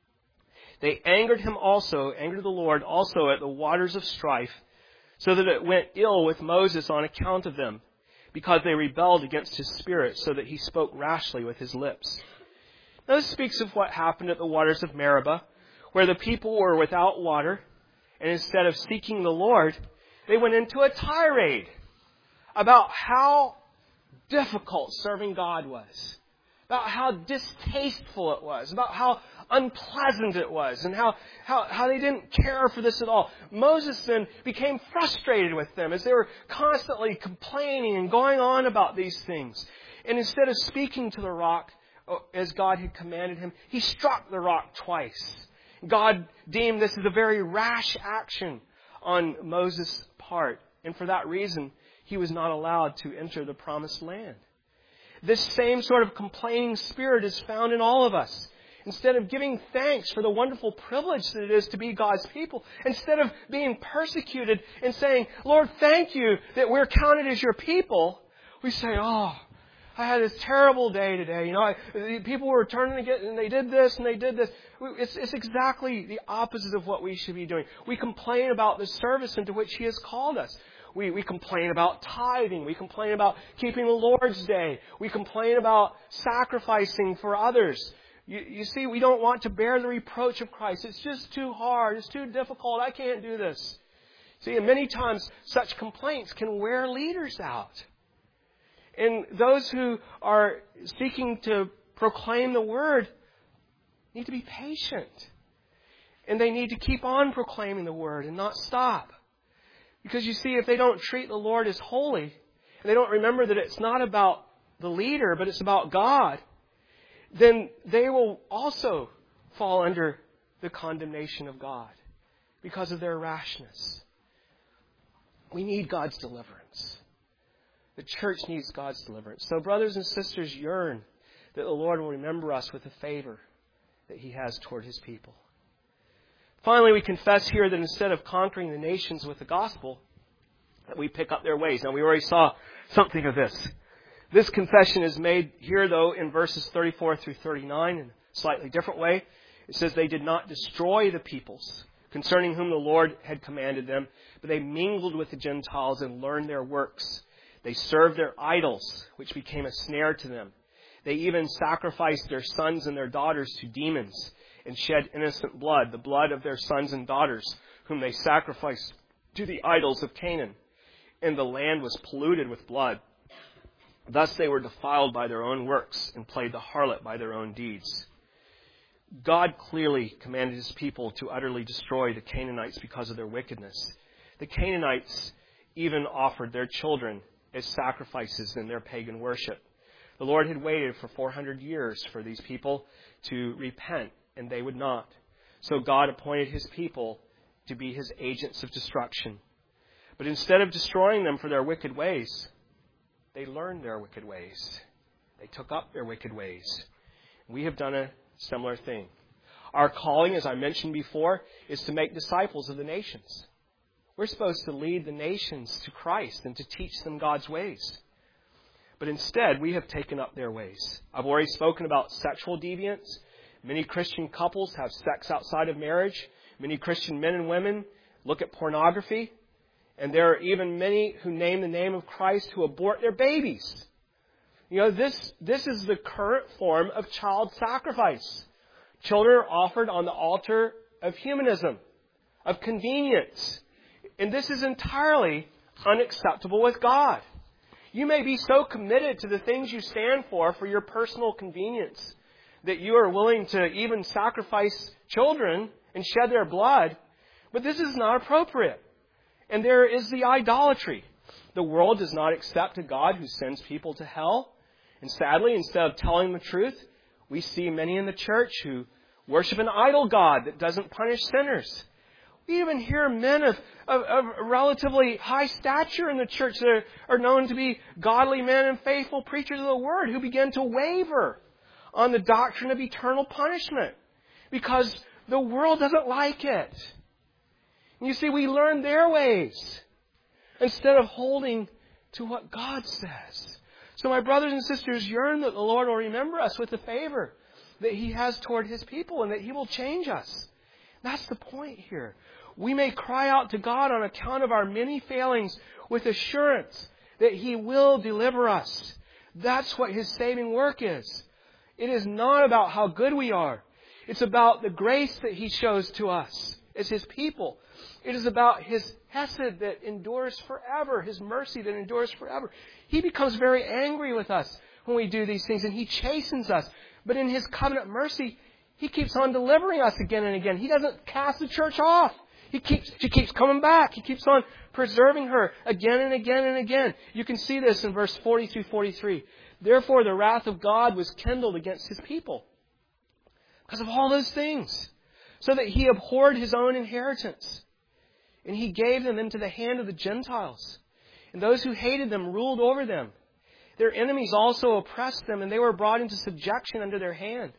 They angered the Lord also at the waters of strife, so that it went ill with Moses on account of them, because they rebelled against His Spirit, so that He spoke rashly with His lips. Now this speaks of what happened at the waters of Meribah, where the people were without water, and instead of seeking the Lord, they went into a tirade about how difficult serving God was, about how distasteful it was, about how unpleasant it was, and how they didn't care for this at all. Moses then became frustrated with them as they were constantly complaining and going on about these things. And instead of speaking to the rock as God had commanded him, he struck the rock twice. God deemed this as a very rash action on Moses' part. And for that reason, he was not allowed to enter the promised land. This same sort of complaining spirit is found in all of us. Instead of giving thanks for the wonderful privilege that it is to be God's people, instead of being persecuted and saying, Lord, thank you that we're counted as your people, we say, oh, I had this terrible day today. People were turning again, and they did this and they did this. It's exactly the opposite of what we should be doing. We complain about the service into which He has called us. We complain about tithing. We complain about keeping the Lord's Day. We complain about sacrificing for others. You see, we don't want to bear the reproach of Christ. It's just too hard. It's too difficult. I can't do this. See, and many times such complaints can wear leaders out. And those who are seeking to proclaim the Word need to be patient. And they need to keep on proclaiming the Word and not stop. Because you see, if they don't treat the Lord as holy, and they don't remember that it's not about the leader, but it's about God, then they will also fall under the condemnation of God because of their rashness. We need God's deliverance. The church needs God's deliverance. So brothers and sisters, yearn that the Lord will remember us with the favor that He has toward His people. Finally, we confess here that instead of conquering the nations with the gospel, that we pick up their ways. Now, we already saw something of this. This confession is made here, though, in verses 34 through 39 in a slightly different way. It says they did not destroy the peoples concerning whom the Lord had commanded them, but they mingled with the Gentiles and learned their works. They served their idols, which became a snare to them. They even sacrificed their sons and their daughters to demons and shed innocent blood, the blood of their sons and daughters, whom they sacrificed to the idols of Canaan. And the land was polluted with blood. Thus they were defiled by their own works and played the harlot by their own deeds. God clearly commanded His people to utterly destroy the Canaanites because of their wickedness. The Canaanites even offered their children as sacrifices in their pagan worship. The Lord had waited for 400 years for these people to repent and they would not. So God appointed His people to be His agents of destruction. But instead of destroying them for their wicked ways, they learned their wicked ways. They took up their wicked ways. We have done a similar thing. Our calling, as I mentioned before, is to make disciples of the nations. We're supposed to lead the nations to Christ and to teach them God's ways. But instead, we have taken up their ways. I've already spoken about sexual deviance. Many Christian couples have sex outside of marriage. Many Christian men and women look at pornography. And there are even many who name the name of Christ who abort their babies. You know, this is the current form of child sacrifice. Children are offered on the altar of humanism, of convenience. And this is entirely unacceptable with God. You may be so committed to the things you stand for your personal convenience, that you are willing to even sacrifice children and shed their blood. But this is not appropriate. And there is the idolatry. The world does not accept a God who sends people to hell. And sadly, instead of telling the truth, we see many in the church who worship an idol God that doesn't punish sinners. We even hear men of relatively high stature in the church that are known to be godly men and faithful preachers of the Word who begin to waver on the doctrine of eternal punishment because the world doesn't like it. You see, we learn their ways instead of holding to what God says. So my brothers and sisters, yearn that the Lord will remember us with the favor that He has toward His people and that He will change us. That's the point here. We may cry out to God on account of our many failings with assurance that He will deliver us. That's what His saving work is. It is not about how good we are. It's about the grace that He shows to us as His people. It is about His hesed that endures forever, His mercy that endures forever. He becomes very angry with us when we do these things, and He chastens us. But in His covenant mercy, He keeps on delivering us again and again. He doesn't cast the church off. She keeps coming back. He keeps on preserving her again and again and again. You can see this in verse 40 through 43. Therefore, the wrath of God was kindled against His people because of all those things, so that He abhorred His own inheritance. And He gave them into the hand of the Gentiles. And those who hated them ruled over them. Their enemies also oppressed them, and they were brought into subjection under their hand.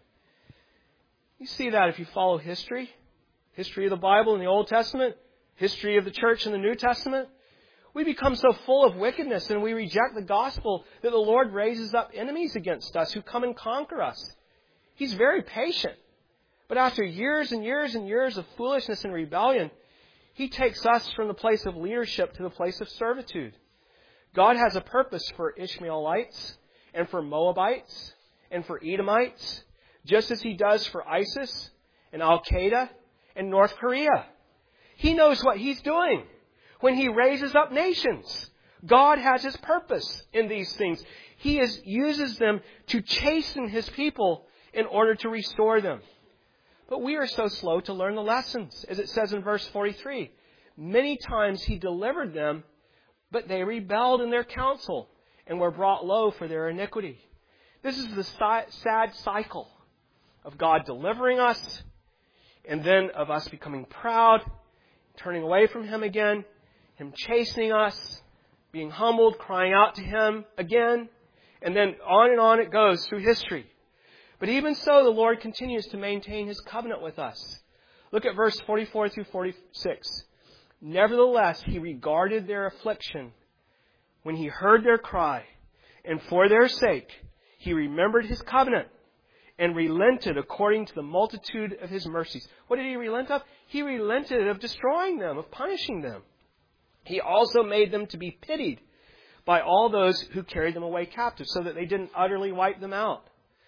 You see that if you follow history. History of the Bible in the Old Testament. History of the church in the New Testament. We become so full of wickedness and we reject the gospel that the Lord raises up enemies against us who come and conquer us. He's very patient. But after years and years and years of foolishness and rebellion, He takes us from the place of leadership to the place of servitude. God has a purpose for Ishmaelites and for Moabites and for Edomites, just as He does for ISIS and Al-Qaeda and North Korea. He knows what He's doing when He raises up nations. God has His purpose in these things. He uses them to chasten His people in order to restore them. But we are so slow to learn the lessons. As it says in verse 43, many times He delivered them, but they rebelled in their counsel and were brought low for their iniquity. This is the sad cycle of God delivering us and then of us becoming proud, turning away from Him again, Him chastening us, being humbled, crying out to Him again, and then on and on it goes through history. But even so, the Lord continues to maintain His covenant with us. Look at verse 44 through 46. Nevertheless, He regarded their affliction when He heard their cry, and for their sake He remembered His covenant and relented according to the multitude of His mercies. What did He relent of? He relented of destroying them, of punishing them. He also made them to be pitied by all those who carried them away captive, so that they didn't utterly wipe them out.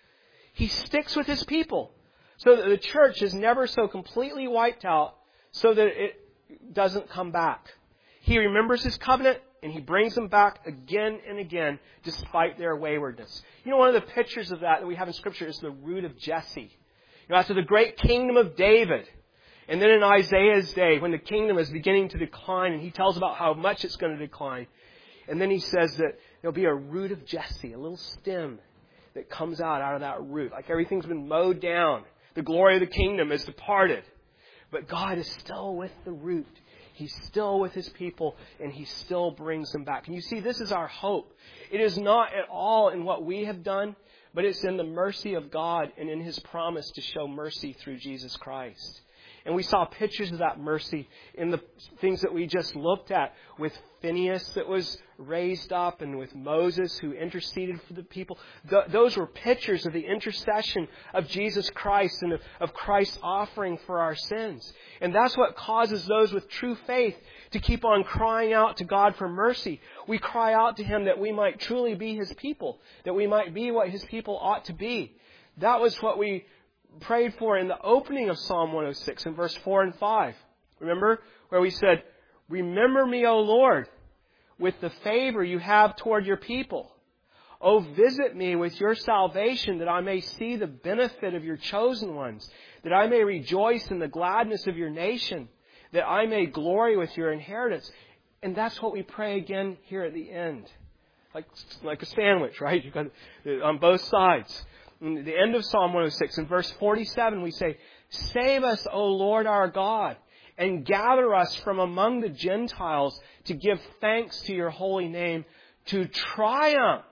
He sticks with His people so that the church is never so completely wiped out so that it doesn't come back. He remembers His covenant and He brings them back again and again despite their waywardness. You know, one of the pictures of that we have in Scripture is the root of Jesse. You know, after the great kingdom of David, and then in Isaiah's day when the kingdom is beginning to decline and he tells about how much it's going to decline. And then he says that there'll be a root of Jesse, a little stem that comes out of that root. Like everything's been mowed down. The glory of the kingdom is departed. But God is still with the root. He's still with His people, and He still brings them back. And you see, this is our hope. It is not at all in what we have done, but it's in the mercy of God and in His promise to show mercy through Jesus Christ. And we saw pictures of that mercy in the things that we just looked at with Phinehas that was raised up and with Moses who interceded for the people. Those were pictures of the intercession of Jesus Christ and of Christ's offering for our sins. And that's what causes those with true faith to keep on crying out to God for mercy. We cry out to Him that we might truly be His people, that we might be what His people ought to be. That was what we prayed for in the opening of Psalm 106 in verse 4 and 5. Remember where we said, "Remember me, O Lord, with the favor you have toward your people. O visit me with your salvation, that I may see the benefit of your chosen ones, that I may rejoice in the gladness of your nation, that I may glory with your inheritance." And that's what we pray again here at the end. Like a sandwich, right? You've got on both sides. In the end of Psalm 106, in verse 47, we say, "Save us, O Lord our God, and gather us from among the Gentiles to give thanks to your holy name, to triumph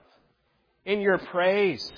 in your praise."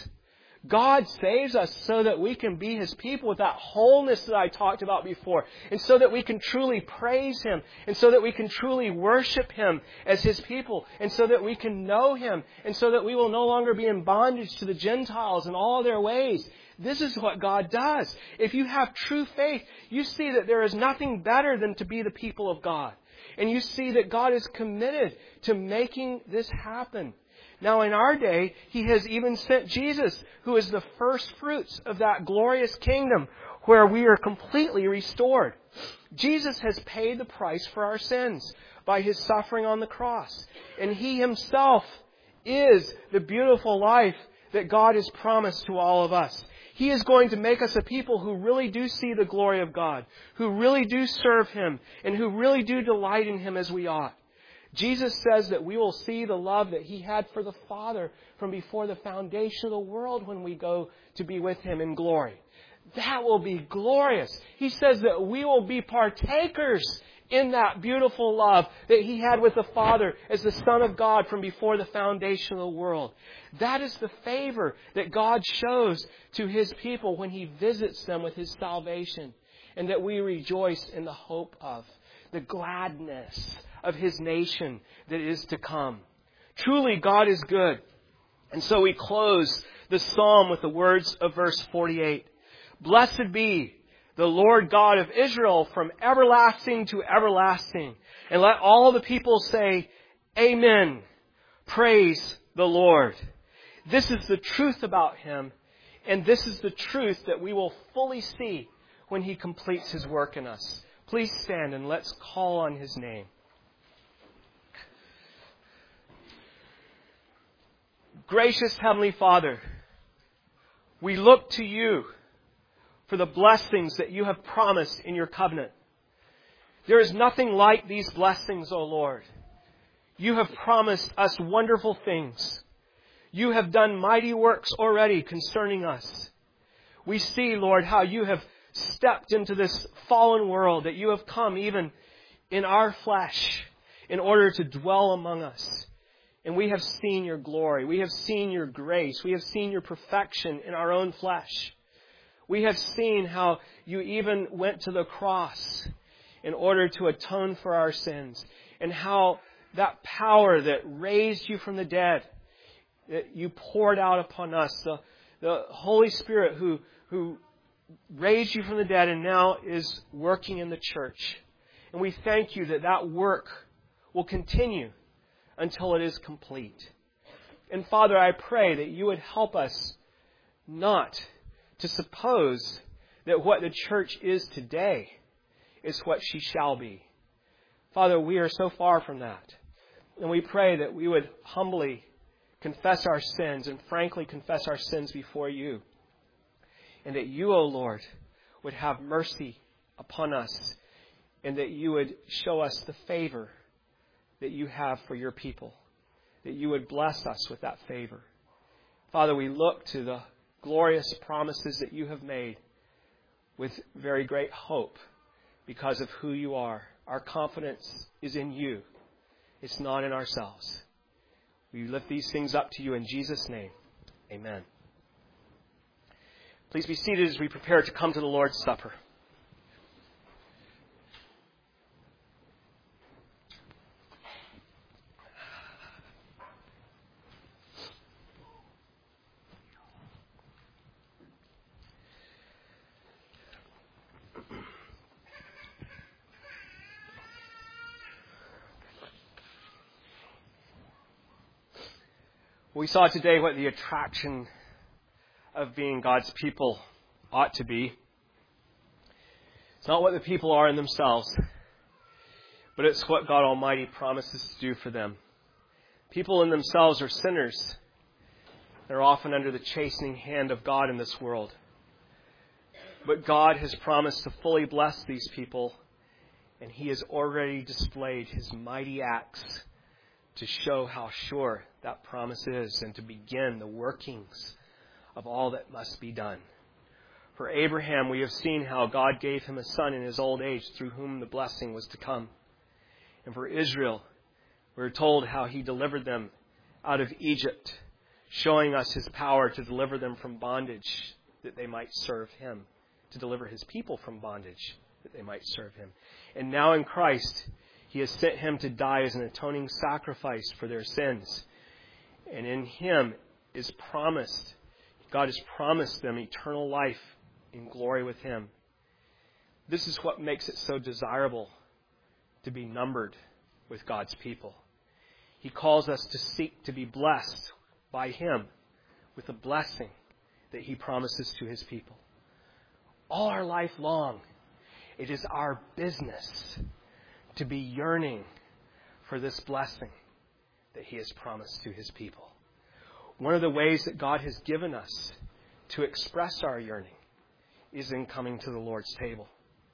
God saves us so that we can be His people with that wholeness that I talked about before, and so that we can truly praise Him, and so that we can truly worship Him as His people, and so that we can know Him, and so that we will no longer be in bondage to the Gentiles and all their ways. This is what God does. If you have true faith, you see that there is nothing better than to be the people of God. And you see that God is committed to making this happen. Now in our day, He has even sent Jesus, who is the first fruits of that glorious kingdom where we are completely restored. Jesus has paid the price for our sins by His suffering on the cross. And He Himself is the beautiful life that God has promised to all of us. He is going to make us a people who really do see the glory of God, who really do serve Him, and who really do delight in Him as we ought. Jesus says that we will see the love that He had for the Father from before the foundation of the world when we go to be with Him in glory. That will be glorious. He says that we will be partakers in that beautiful love that He had with the Father as the Son of God from before the foundation of the world. That is the favor that God shows to His people when He visits them with His salvation, and that we rejoice in the hope of the gladness of His nation that is to come. Truly, God is good. And so we close the psalm with the words of verse 48. "Blessed be the Lord God of Israel from everlasting to everlasting." And let all the people say, "Amen." Praise the Lord. This is the truth about Him, and this is the truth that we will fully see when He completes His work in us. Please stand and let's call on His name. Gracious Heavenly Father, we look to You for the blessings that You have promised in Your covenant. There is nothing like these blessings, O Lord. You have promised us wonderful things. You have done mighty works already concerning us. We see, Lord, how You have stepped into this fallen world, that You have come even in our flesh in order to dwell among us. And we have seen Your glory. We have seen Your grace. We have seen Your perfection in our own flesh. We have seen how You even went to the cross in order to atone for our sins, and how that power that raised You from the dead, that You poured out upon us, the Holy Spirit who raised You from the dead and now is working in the church. And we thank You that that work will continue until it is complete. And Father, I pray that You would help us not to suppose that what the church is today is what she shall be. Father, we are so far from that. And we pray that we would humbly confess our sins and frankly confess our sins before You. And that You, O Lord, would have mercy upon us, and that You would show us the favor that You have for Your people, that You would bless us with that favor. Father, we look to the glorious promises that You have made with very great hope because of who you are. Our confidence is in you. It's not in ourselves. We lift these things up to you in Jesus' name. Amen. Please be seated as we prepare to come to the Lord's Supper. We saw today what the attraction of being God's people ought to be. It's not what the people are in themselves, but it's what God Almighty promises to do for them. People in themselves are sinners. They're often under the chastening hand of God in this world. But God has promised to fully bless these people, and He has already displayed His mighty acts to show how sure that promise is and to begin the workings of all that must be done. For Abraham, we have seen how God gave him a son in his old age through whom the blessing was to come. And for Israel, we're told how He delivered them out of Egypt, showing us His power to deliver them from bondage that they might serve Him, to deliver His people from bondage that they might serve Him. And now in Christ, He has sent Him to die as an atoning sacrifice for their sins. And in Him is promised, God has promised them eternal life in glory with Him. This is what makes it so desirable to be numbered with God's people. He calls us to seek to be blessed by Him with the blessing that He promises to His people. All our life long, it is our business to be yearning for this blessing that He has promised to His people. One of the ways that God has given us to express our yearning is in coming to the Lord's table.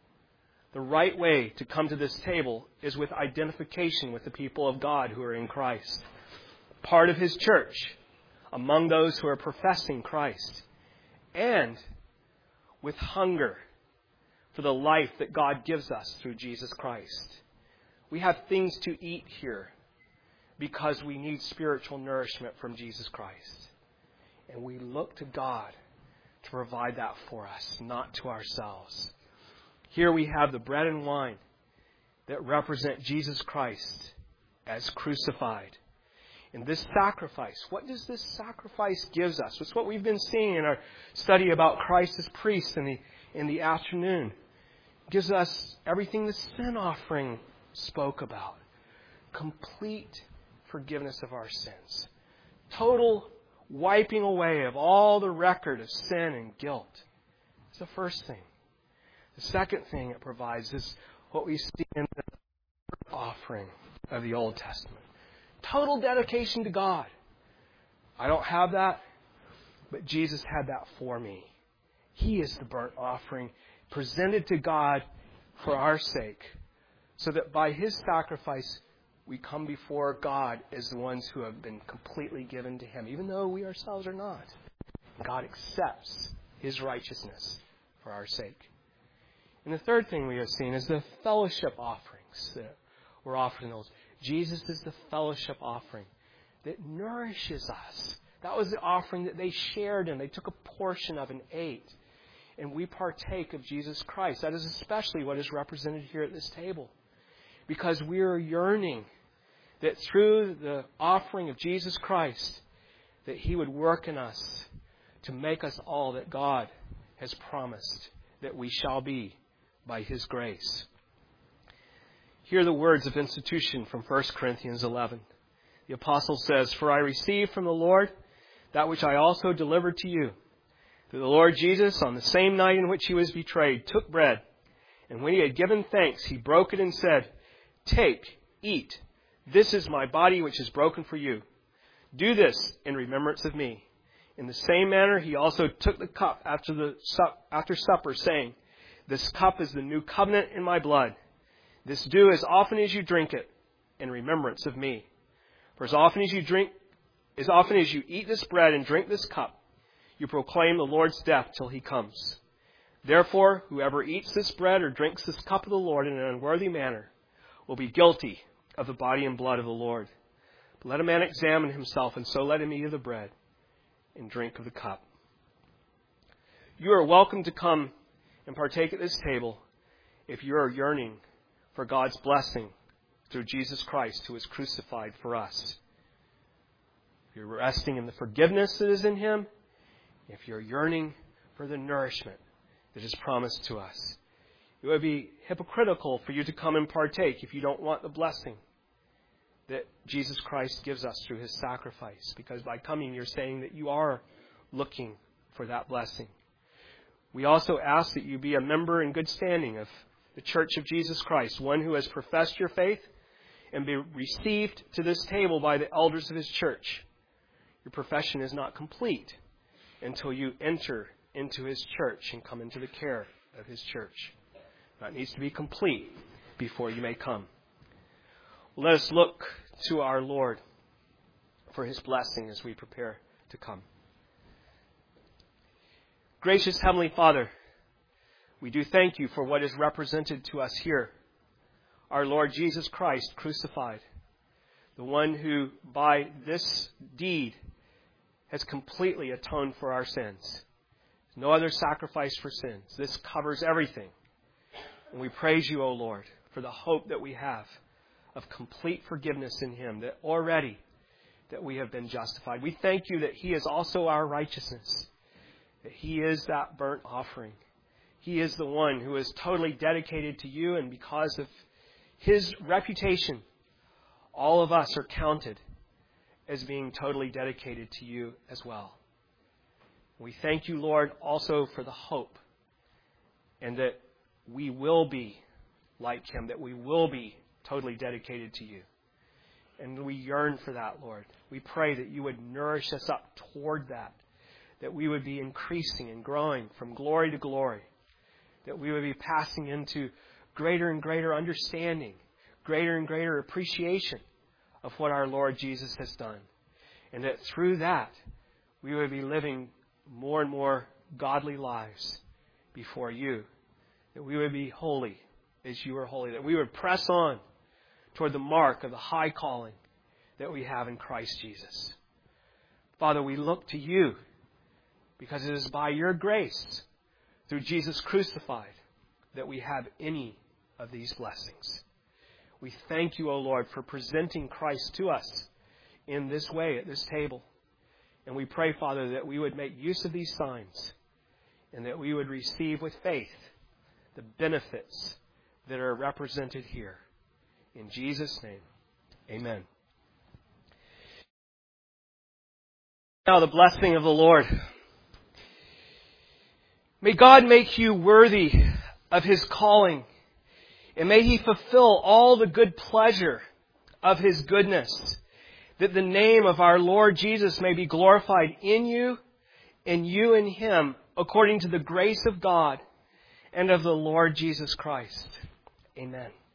The right way to come to this table is with identification with the people of God who are in Christ, part of His church, among those who are professing Christ, and with hunger for the life that God gives us through Jesus Christ. We have things to eat here because we need spiritual nourishment from Jesus Christ. And we look to God to provide that for us, not to ourselves. Here we have the bread and wine that represent Jesus Christ as crucified. And this sacrifice, what does this sacrifice give us? It's what we've been seeing in our study about Christ as priest in the afternoon. It gives us everything the sin offering spoke about. Complete forgiveness of our sins. Total wiping away of all the record of sin and guilt. That's the first thing. The second thing it provides is what we see in the offering of the Old Testament. Total dedication to God. I don't have that, but Jesus had that for me. He is the burnt offering presented to God for our sake, so that by His sacrifice we come before God as the ones who have been completely given to Him, even though we ourselves are not. God accepts His righteousness for our sake. And the third thing we have seen is the fellowship offerings that were offered in those. Jesus is the fellowship offering that nourishes us. That was the offering that they shared in. They took a portion of and ate. And we partake of Jesus Christ. That is especially what is represented here at this table. Because we are yearning that through the offering of Jesus Christ, that He would work in us to make us all that God has promised that we shall be by His grace. Hear the words of institution from 1 Corinthians 11. The apostle says, "For I received from the Lord that which I also delivered to you. That the Lord Jesus, on the same night in which He was betrayed, took bread, and when He had given thanks, He broke it and said, 'Take, eat. This is my body which is broken for you. Do this in remembrance of me.' In the same manner, He also took the cup after supper, saying, 'This cup is the new covenant in my blood. This do as often as you drink it in remembrance of me. For as often as you eat this bread and drink this cup, you proclaim the Lord's death till He comes. Therefore, whoever eats this bread or drinks this cup of the Lord in an unworthy manner will be guilty of the body and blood of the Lord. But let a man examine himself, and so let him eat of the bread and drink of the cup. You are welcome to come and partake at this table if you are yearning for God's blessing through Jesus Christ, who was crucified for us. If you're resting in the forgiveness that is in Him, if you're yearning for the nourishment that is promised to us, it would be hypocritical for you to come and partake if you don't want the blessing that Jesus Christ gives us through His sacrifice. Because by coming, you're saying that you are looking for that blessing. We also ask that you be a member in good standing of the Church of Jesus Christ, one who has professed your faith and be received to this table by the elders of His church. Your profession is not complete until you enter into His church and come into the care of His church. That needs to be complete before you may come. Let us look to our Lord for His blessing as we prepare to come. Gracious Heavenly Father, we do thank You for what is represented to us here. Our Lord Jesus Christ crucified, the one who by this deed has completely atoned for our sins. No other sacrifice for sins. This covers everything. And we praise You, O Lord, for the hope that we have of complete forgiveness in Him, that already that we have been justified. We thank You that He is also our righteousness, that He is that burnt offering. He is the one who is totally dedicated to You, and because of His reputation, all of us are counted as being totally dedicated to You as well. We thank You, Lord, also for the hope, and that we will be like Him, that we will be totally dedicated to You. And we yearn for that, Lord. We pray that You would nourish us up toward that we would be increasing and growing from glory to glory, that we would be passing into greater and greater understanding, greater and greater appreciation of what our Lord Jesus has done. And that through that, we would be living more and more godly lives before You, that we would be holy as You are holy, that we would press on toward the mark of the high calling that we have in Christ Jesus. Father, we look to You because it is by Your grace, through Jesus crucified, that we have any of these blessings. We thank You, O Lord, for presenting Christ to us in this way at this table. And we pray, Father, that we would make use of these signs and that we would receive with faith the benefits that are represented here. In Jesus' name, amen. Now the blessing of the Lord. May God make you worthy of His calling, and may He fulfill all the good pleasure of His goodness, that the name of our Lord Jesus may be glorified in you and you in Him, according to the grace of God and of the Lord Jesus Christ. Amen.